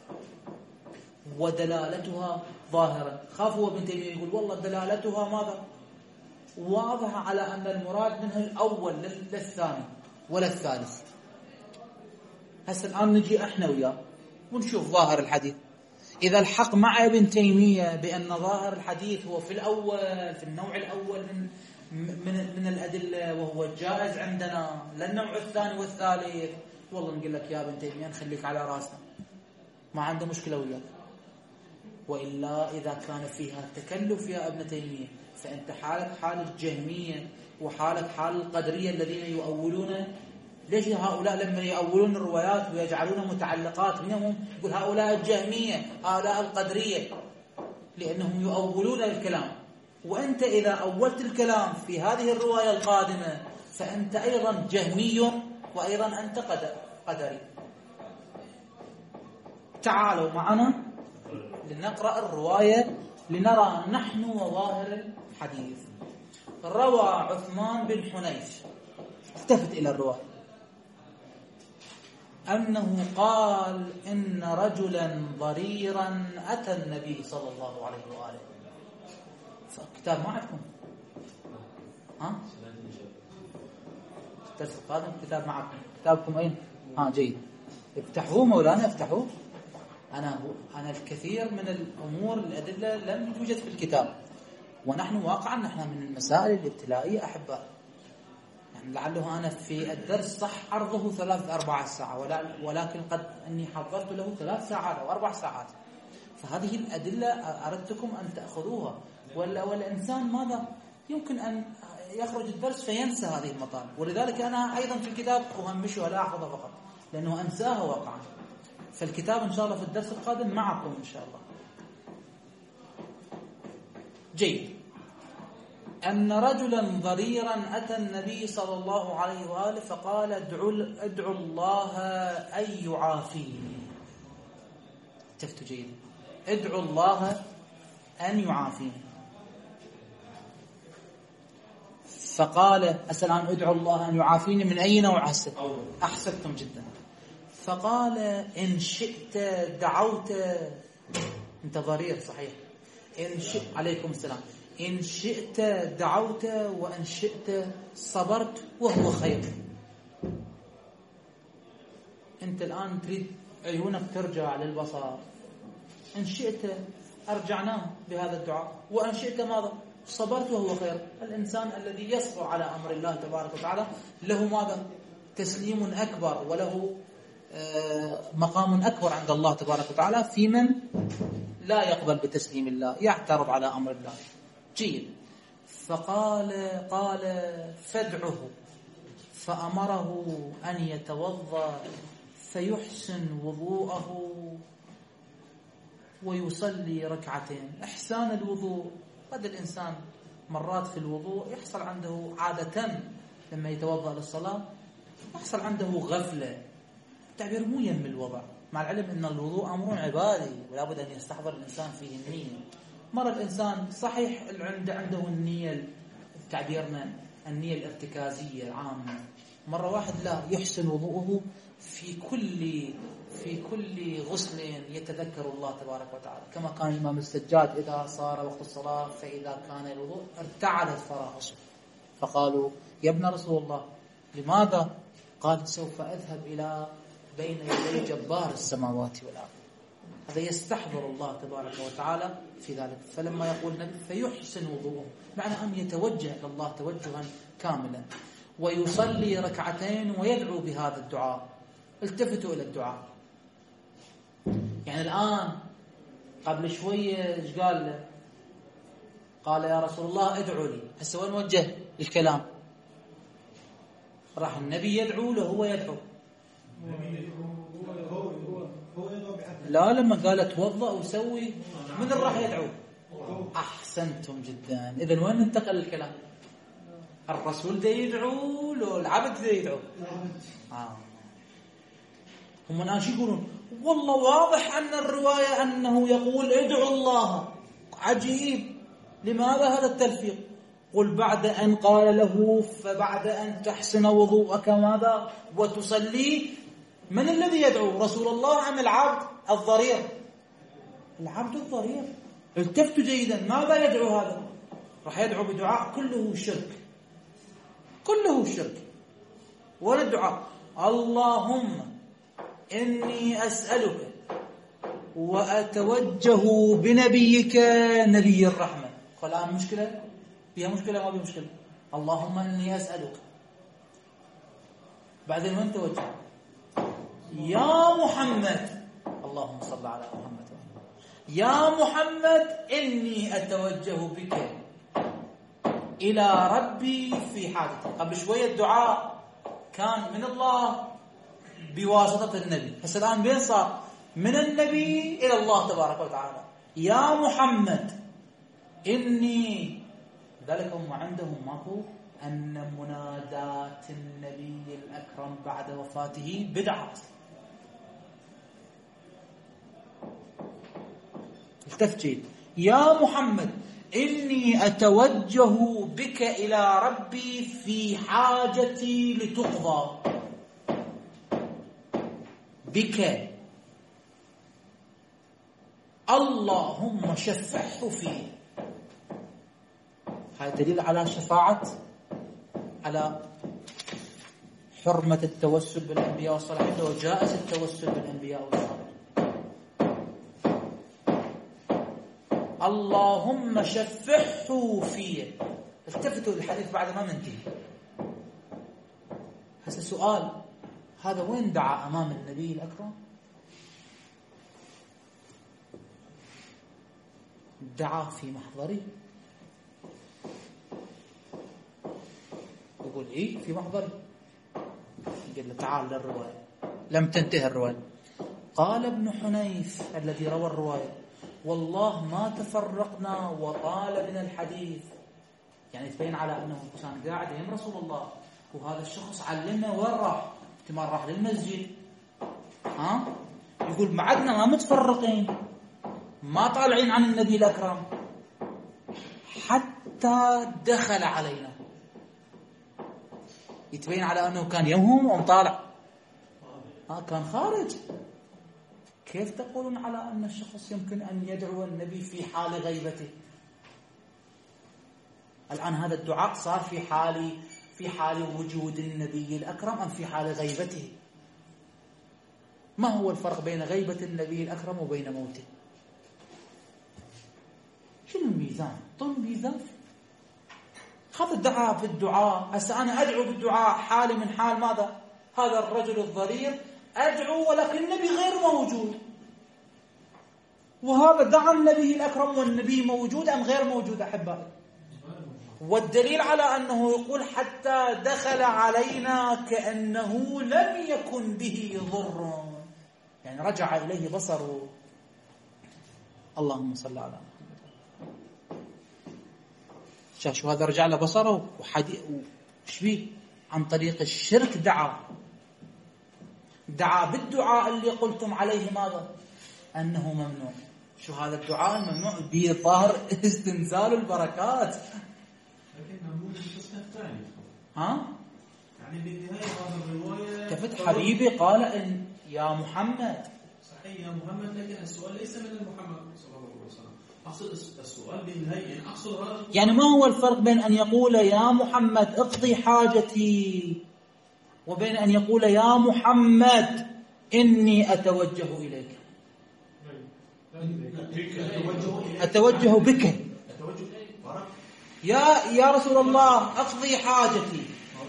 S1: ودلالتها ظاهرة. خافوا ابن تيمية يقول والله دلالتها ماذا؟ واضحة على أن المراد منها الأول للثاني ولا الثالث. هسه الآن نجي احنا وياه ونشوف ظاهر الحديث. إذا الحق مع ابن تيمية بأن ظاهر الحديث هو في الأول، في النوع الأول من الأدلة، وهو الجائز عندنا، لا النوع الثاني والثالث، والله نقول لك يا ابن تيمية نخليك على راسنا، ما عنده مشكلة وياك. وإلا إذا كان فيها تكلف يا ابن تيمية، فأنت حالك حال الجهمية وحالك حال القدرية الذين يؤولون. ليش هؤلاء لما يؤولون الروايات ويجعلون متعلقات منهم يقول هؤلاء الجهمية هؤلاء القدرية؟ لأنهم يؤولون الكلام. وأنت إذا أولت الكلام في هذه الرواية القادمة فأنت أيضا جهمي، وأيضا أنت قدري. تعالوا معنا لنقرأ الرواية لنرى نحن وظاهر الحديث. روى عثمان بن حنيف، التفت إلى الرواية، أنه قال إن رجلا ضريرا أتى النبي صلى الله عليه وآله. كتاب ما عندكم؟ الدرس القادم كتاب معكم. كتابكم أين؟ جيد، افتحوه مولانا، افتحوه. أنا الكثير من الأمور الأدلة لم توجد في الكتاب، ونحن واقعا نحن من المسائل الابتلائية أحباء. يعني لعله أنا في الدرس صح عرضه 3-4 ساعة، ولكن قد أني حضرت له 3 ساعات أو 4 ساعات. فهذه الأدلة أردتكم أن تأخذوها، والإنسان ماذا يمكن أن يخرج الدرس فينسى هذه المطالب. ولذلك أنا أيضا في الكتاب أهمشها لا أحفظها فقط، لأنه أنساها واقعا. فالكتاب إن شاء الله في الدرس القادم معكم إن شاء الله. جيد. أن رجلا ضريرا أتى النبي صلى الله عليه وآله فقال ادعوا الله أن يعافيني. تفتوا جيد، ادعوا الله أن يعافيني. فقال السلام ادعوا الله أن يعافيني من أي نوع حسد؟ أحسدتم جدا. فقال إن شئت دعوت، أنت ضرير صحيح، إن شئت عليكم السلام، إن شئت دعوت وإن شئت صبرت وهو خير. أنت الآن تريد عيونك ترجع للبصر، إن شئت أرجعناه بهذا الدعاء، وإن شئت ماذا صبرت وهو خير. الإنسان الذي يصبر على أمر الله تبارك وتعالى له ماذا؟ تسليم أكبر، وله مقام أكبر عند الله تبارك وتعالى في من لا يقبل بتسليم الله، يعترض على أمر الله. جيد. فقال فادعه، فأمره أن يتوضأ فيحسن وضوءه ويصلي ركعتين. إحسان الوضوء، قد الإنسان مرات في الوضوء يحصل عنده عادة لما يتوضأ للصلاة يحصل عنده غفلة، التعبير مو يم الوضع، مع العلم أن الوضوء أمر عبادي ولا بد أن يستحضر الإنسان فيه النية. مرة الإنسان صحيح عنده النية، تعبيرنا النية الارتكازية العامة، مرة واحد لا يحسن وضوءه في كل غسل يتذكر الله تبارك وتعالى، كما كان الإمام السجاد إذا صار وقت الصلاة فإذا كان الوضوء ارتعدت فرائصه، فقالوا يا ابن رسول الله لماذا؟ قال سوف أذهب إلى بين يدي جبار السماوات والأرض. هذا يستحضر الله تبارك وتعالى في ذلك. فلما يقول النبي فيحسن وضوءه، معنى أن يتوجه إلى الله توجها كاملا، ويصلي ركعتين ويدعو بهذا الدعاء. التفتوا إلى الدعاء. يعني الآن قبل شوية إيش قال له؟ قال يا رسول الله ادعو لي. هسه وين وجه الكلام؟ راح النبي يدعو له، هو يدعو. لا، لما قال توضأ وسوي، من راح يدعو؟ أحسنتم جدا. إذن وين انتقل الكلام؟ الرسول ده يدعو لو العبد ده يدعو؟ هم الآن شو يقولون؟ والله واضح أن الرواية أنه يقول ادعو الله. عجيب، لماذا هذا التلفيق؟ قل بعد أن قال له فبعد أن تحسن وضوءك ماذا وتصلي. من الذي يدعو؟ رسول الله أم العبد الضرير؟ العبد الضرير. التفتوا جيدا، ماذا يدعو هذا؟ راح يدعو بدعاء كله شرك، كله شرك. ولا الدعاء اللهم إني أسألك وأتوجه بنبيك نبي الرحمة. فالآن مشكلة فيها، مشكلة ما فيها مشكلة. اللهم إني أسألك، بعدين وين توجه؟ يا محمد، اللهم صل على محمد، يا محمد إني أتوجه بك إلى ربي في حاجتي. قبل شوية الدعاء كان من الله بواسطة النبي، بس الآن بين صار من النبي إلى الله تبارك وتعالى. يا محمد إني، ذلك هم عندهم ماكو أن منادات النبي الأكرم بعد وفاته بدعة. التفجير يا محمد إني أتوجه بك إلى ربي في حاجتي لتقضى بك، اللهم شفعه فيه. هذا دليل على شفاعة، على حرمة التوسل بالأنبياء والصالحين، وجائز التوسل بالأنبياء والصالحين. اللهم شفعه فيه. التفتوا للحديث بعد ما منتهي. هذا سؤال، هذا وين دعا أمام النبي الأكرم؟ دعا في محضره. يقول إيه في محضره؟ قال له تعال للرواية. لم تنتهي الرواية. قال ابن حنيف الذي روى الرواية والله ما تفرقنا وطال بنا الحديث. يعني تبين على أنه كان قاعد يم رسول الله، وهذا الشخص علمنا وين راح؟ احتمال راح للمسجد. يقول معدنا ما متفرقين، ما طالعين عن النبي الأكرم حتى دخل علينا. يتبين على أنه كان يمهم ومطالع، كان خارج. كيف تقولون على أن الشخص يمكن أن يدعو النبي في حال غيبته؟ الآن هذا الدعاء صار في حال وجود النبي الأكرم أم في حال غيبته؟ ما هو الفرق بين غيبة النبي الأكرم وبين موته؟ شنو الميزان؟ طن ميزان هذا ادعى في الدعاء. هسه أنا أدعو بالدعاء، حالي من حال ماذا؟ هذا الرجل الضرير أدعو ولكن النبي غير موجود، وهذا دعا النبي الأكرم والنبي موجود أم غير موجود أحبائي؟ والدليل على أنه يقول حتى دخل علينا كأنه لم يكن به ضر، يعني رجع إليه بصره. اللهم صل على محمد. شو هذا رجع له بصره وشبيه عن طريق الشرك دعا بالدعاء اللي قلتم عليه ماذا؟ أنه ممنوع. شو هذا الدعاء الممنوع؟ به ظاهر استنزال البركات.
S2: لكن ممنوع القسم الثاني.
S1: ها؟
S2: يعني بنهاية هذا الرواية
S1: كفت حبيبي قال إن يا محمد.
S2: صحيح يا محمد، لكن السؤال ليس من محمد صلى الله عليه وسلم. أقصد السؤال بالنهاية، يعني أقصد هذا.
S1: يعني ما هو الفرق بين أن يقول يا محمد اقضي حاجتي وبين أن يقول يا محمد إني أتوجه إليك؟ أتوجه بك يا رسول الله أقضي حاجتي.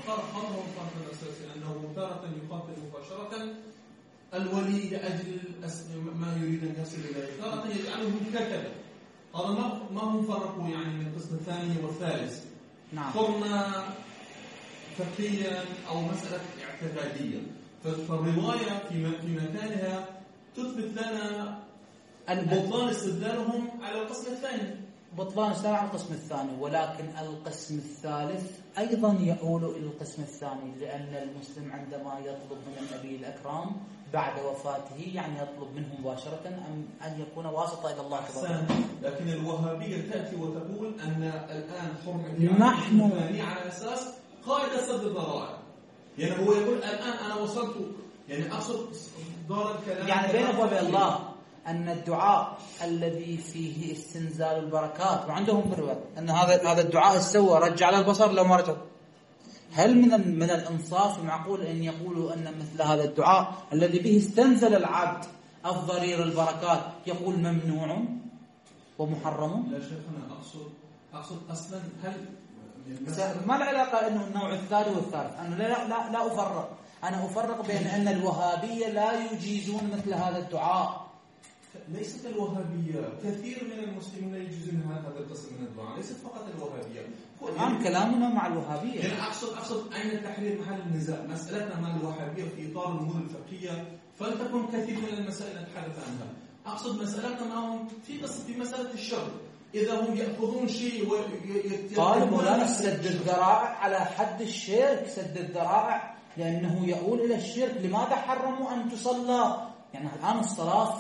S2: أنه تارة يقاتل مباشرة الولي لأجل ما يريد أن يصل إليه، تارة يجعله كذا. هذا ما هم فرقوا يعني من القسم الثاني والثالث.
S1: نعم.
S2: قرنا فقهيا أو مسألة اعتقادية، فالرواية في مكانها تثبت لنا بطلان استدلالهم على القسم الثاني.
S1: بطلان استدلال على القسم الثاني، ولكن القسم الثالث أيضا يؤول إلى القسم الثاني، لأن المسلم عندما يطلب من النبي الأكرم بعد وفاته يعني يطلب منه مباشرة أن يكون واسطة إلى الله تبارك.
S2: لكن الوهابية تأتي وتقول أن الآن حرمة
S1: نحن
S2: على أساس قاعدة سد الذرائع. يعني هو يقول الآن أنا وصلت، يعني أقصد دار الكلام
S1: يعني بين أبواب الله أن الدعاء الذي فيه استنزال البركات، وعندهم في الرواية أن هذا الدعاء استوى رجع على البصر لو ما رجع. هل من الإنصاف المعقول أن يقولوا أن مثل هذا الدعاء الذي به استنزل العبد الضرير البركات يقول ممنوع ومحرم؟
S2: لا شيخنا، أقصد أصلا هل
S1: ما العلاقة أنه النوع الثاني والثالث؟ أنا لا أفرق. أنا أفرق بين أن الوهابية لا يجيزون مثل هذا الدعاء.
S2: ليست الوهابية، كثير من المسلمين لا يجوزون هذا القسم من الدعاء، ليست فقط الوهابية.
S1: الآن كلامنا مع الوهابية.
S2: يعني أقصد أين التحرير محل النزاع؟ مسألتنا مع الوهابية في إطار الأمور الفقهية فلتكن كثير من المسائل نتحدث عنها. أقصد مسألتنا معهم في مسألة الشر، إذا هم يأخذون شيء
S1: قال مولانا سد الذرائع على حد الشرك، سد الذرائع لأنه يؤول إلى الشرك. لماذا حرموا أن تصلى؟ يعني الآن الصلاة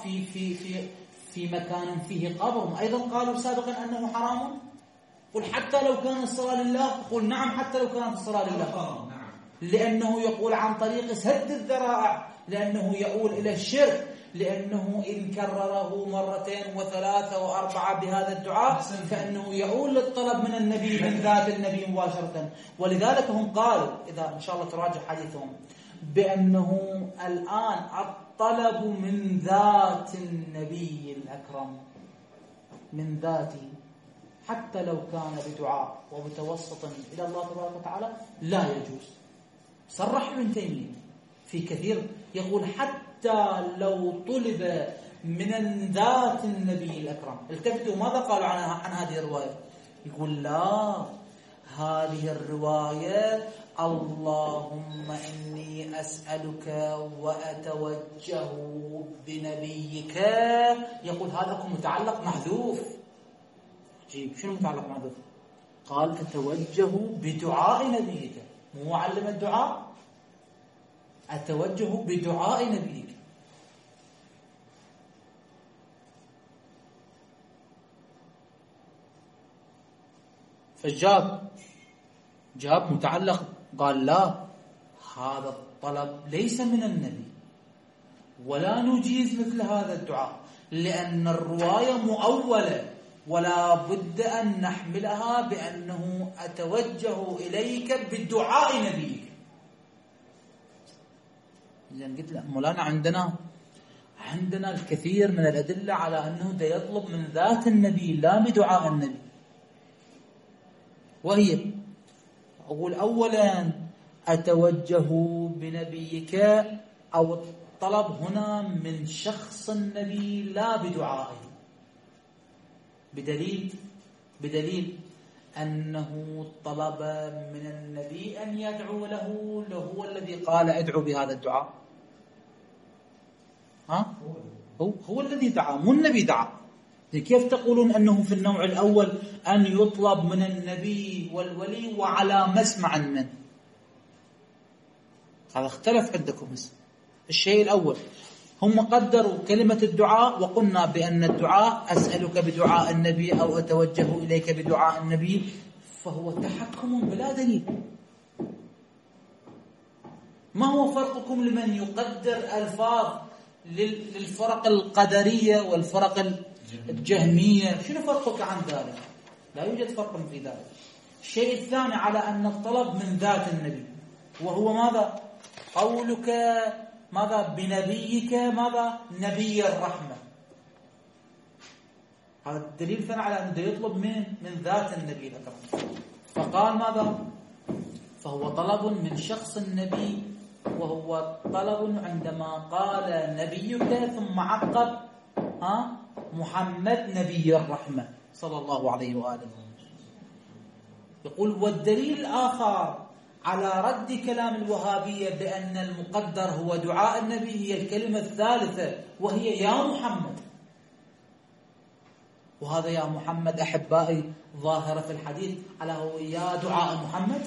S1: في مكان فيه قبر، أيضا قالوا سابقا أنه حرام. قل حتى لو كان الصلاة لله، قل نعم حتى لو كانت الصلاة لله، لأنه يقول عن طريق سد الذرائع، لأنه يؤول إلى الشرك، لأنه إن كرره مرتين وثلاثة وأربعة بهذا الدعاء فإنه يؤول للطلب من النبي من ذات النبي مباشرة. ولذلك هم قالوا، إذا إن شاء الله تراجع حديثهم، بأنه الآن الطلب من ذات النبي الأكرم، من ذاته، حتى لو كان بدعاء وبتوسط إلى الله تبارك وتعالى لا يجوز. صرح ابن تيمية في كثير يقول حتى لو طلب من ذات النبي الأكرم. التفتوا ماذا قالوا عن هذه الرواية؟ يقول لا، هذه الرواية اللهم إني أسألك وأتوجه بنبيك، يقول هذا حكم متعلق محذوف. جيب شنو متعلق محذوف؟ قال أتوجه بدعاء نبيك، مو علم الدعاء، أتوجه بدعاء نبيك. جاب متعلق، قال لا، هذا الطلب ليس من النبي ولا نجيز مثل هذا الدعاء، لأن الرواية مؤولة ولا بد أن نحملها بأنه أتوجه إليك بدعاء نبيك. زين قلت لا مولانا، عندنا الكثير من الأدلة على أنه دا يطلب من ذات النبي لا بدعاء النبي، وهي أقول أولا أتوجه بنبيك، أو الطلب هنا من شخص النبي لا بدعائه، بدليل أنه طلب من النبي أن يدعو له، هو الذي قال ادعو بهذا الدعاء. هو الذي دعا، مو النبي دعا. كيف تقولون أنه في النوع الأول أن يطلب من النبي والولي وعلى مسمع منه؟ هذا اختلف عندكم. الشيء الأول هم قدروا كلمة الدعاء، وقلنا بأن الدعاء أسألك بدعاء النبي أو أتوجه إليك بدعاء النبي، فهو تحكم بلا دليل. ما هو فرقكم لمن يقدر ألفاظ للفرق القدرية والفرق الجهمية؟ شنو فرقك عن ذلك؟ لا يوجد فرق في ذلك. الشيء الثاني على أن الطلب من ذات النبي، وهو ماذا؟ قولك ماذا بنبيك، ماذا؟ نبي الرحمة. هذا الدليل ثاني على أنه يطلب من ذات النبي الأكرم. فقال ماذا؟ فهو طلب من شخص النبي، وهو طلب عندما قال نبيك ثم عقب محمد نبي الرحمة صلى الله عليه وآله. يقول والدليل الآخر على رد كلام الوهابية بأن المقدر هو دعاء النبي هي الكلمة الثالثة، وهي يا محمد. وهذا يا محمد أحبائي ظاهرة في الحديث على هو يا دعاء محمد،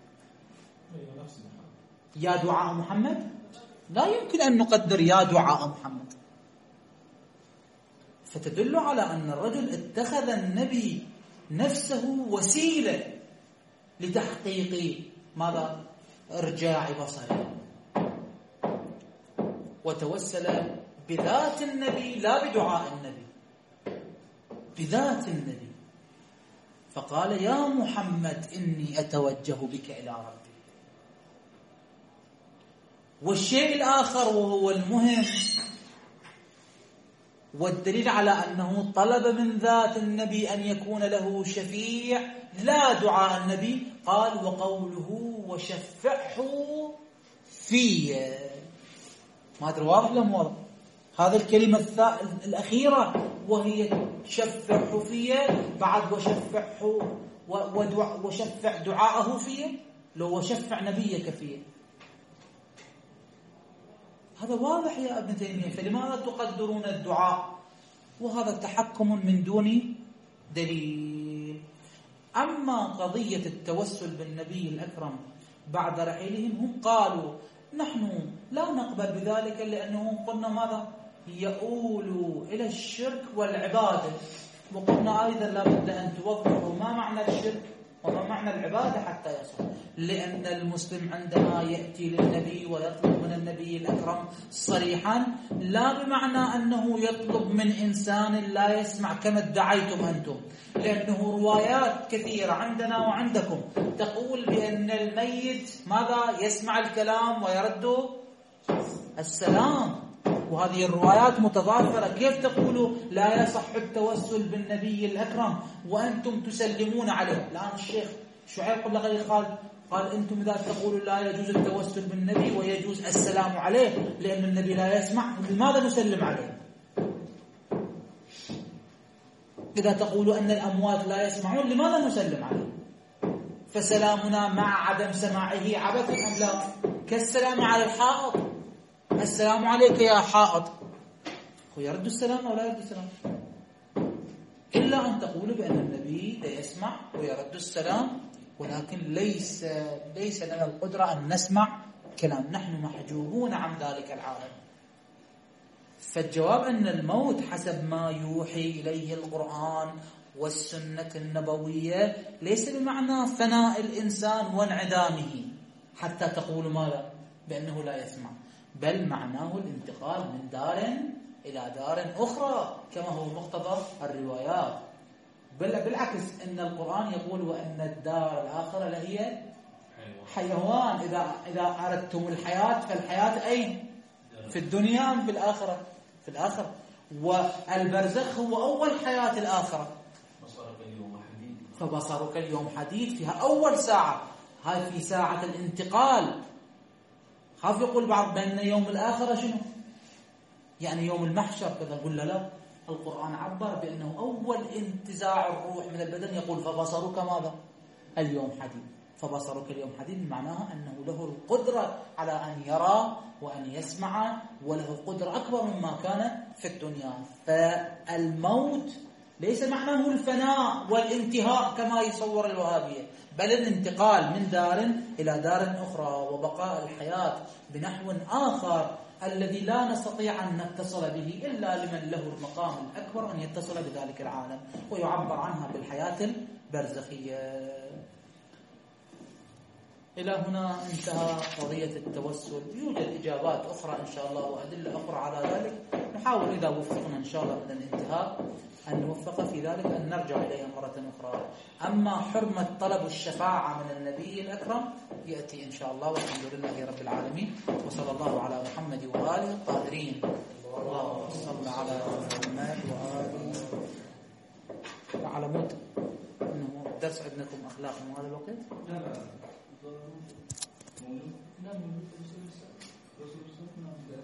S1: يا دعاء محمد. لا يمكن أن نقدر يا دعاء محمد. فتدل على أن الرجل اتخذ النبي نفسه وسيلة لتحقيق ماذا؟ إرجاع بصره، وتوسل بذات النبي لا بدعاء النبي، بذات النبي. فقال يا محمد إني أتوجه بك إلى ربي. والشيء الآخر وهو المهم والدليل على أنه طلب من ذات النبي أن يكون له شفيع لا دعاء النبي، قال وقوله وشفعه في. ما أدري واضح لهم واضح هذا الكلمة الأخيرة، وهي شفعه في بعد وشفعه وشفع دعاءه فيه، لو وشفع نبيك فيه. هذا واضح يا ابن تيمية، فلماذا تقدرون الدعاء؟ وهذا تحكم من دون دليل. أما قضية التوسل بالنبي الأكرم بعد رحيلهم، هم قالوا نحن لا نقبل بذلك لأنه قلنا ماذا؟ يؤول إلى الشرك والعبادة. وقلنا أيضا لا بد أن توضحوا ما معنى الشرك وما معنى العبادة حتى يصل. لأن المسلم عندما يأتي للنبي ويطلب من النبي الأكرم صريحا، لا بمعنى أنه يطلب من إنسان لا يسمع كما ادعيتم أنتم، لأنه روايات كثيرة عندنا وعندكم تقول بأن الميت ماذا؟ يسمع الكلام ويرد السلام، وهذه الروايات متضافرة. كيف تقولوا لا يصح التوسل بالنبي الأكرم وأنتم تسلمون عليه؟ الآن الشيخ شعيب قبل غير قال أنتم إذا تقولوا لا يجوز التوسل بالنبي ويجوز السلام عليه لأن النبي لا يسمع، لماذا نسلم عليه؟ إذا تقولوا أن الأموات لا يسمعون لماذا نسلم عليه؟ فسلامنا مع عدم سماعه عبث أم لا؟ كالسلام على الحائط، السلام عليك يا حائط، هو يرد السلام أو لا يرد السلام؟ إلا أن تقولوا بأن النبي لا يسمع ويرد السلام، ولكن ليس لنا القدرة أن نسمع كلام، نحن محجوبون عن ذلك العالم. فالجواب أن الموت حسب ما يوحي إليه القرآن والسنة النبوية ليس بمعنى فناء الإنسان وانعدامه حتى تقول ماذا؟ بأنه لا يسمع، بل معناه الانتقال من دار إلى دار أخرى كما هو مقتضى الروايات. بالعكس أن القرآن يقول وأن الدار الآخرة لهي حيوان. إذا أردتم الحياة فالحياة أين؟ في الدنيا أم في الآخرة؟ في الآخرة. والبرزخ هو أول حياة الآخرة. فبصرك اليوم حديد، فيها أول ساعة هاي في ساعة الانتقال. خاف يقول بعض بأن يوم الآخرة شنو؟ يعني يوم المحشر كذا. نقول لا، القرآن عبر بأنه أول انتزاع الروح من البدن يقول فبصرك ماذا؟ اليوم حديد. فبصرك اليوم حديد معناها أنه له القدرة على أن يرى وأن يسمع، وله قدرة أكبر مما كان في الدنيا. فالموت ليس معناه الفناء والانتهاء كما يصور الوهابية، بل الانتقال من دار إلى دار أخرى، وبقاء الحياة بنحو آخر الذي لا نستطيع أن نتصل به إلا لمن له المقام الأكبر أن يتصل بذلك العالم، ويعبر عنها بالحياة البرزخية. إلى هنا انتهى قضية التوسل. يوجد إجابات أخرى إن شاء الله وأدلة أخرى على ذلك، نحاول إذا وفقنا إن شاء الله من الانتهاء أن نوفق في ذلك أن نرجع إليها مرة أخرى. أما حرمة طلب الشفاعة من النبي الأكرم يأتي إن شاء الله، والحمد لله رب العالمين، وصلى الله على محمد وآله الطاهرين. اللهم صل على محمد وآله. على مود إنه درس عندكم أخلاق من هذا الوقت؟ لا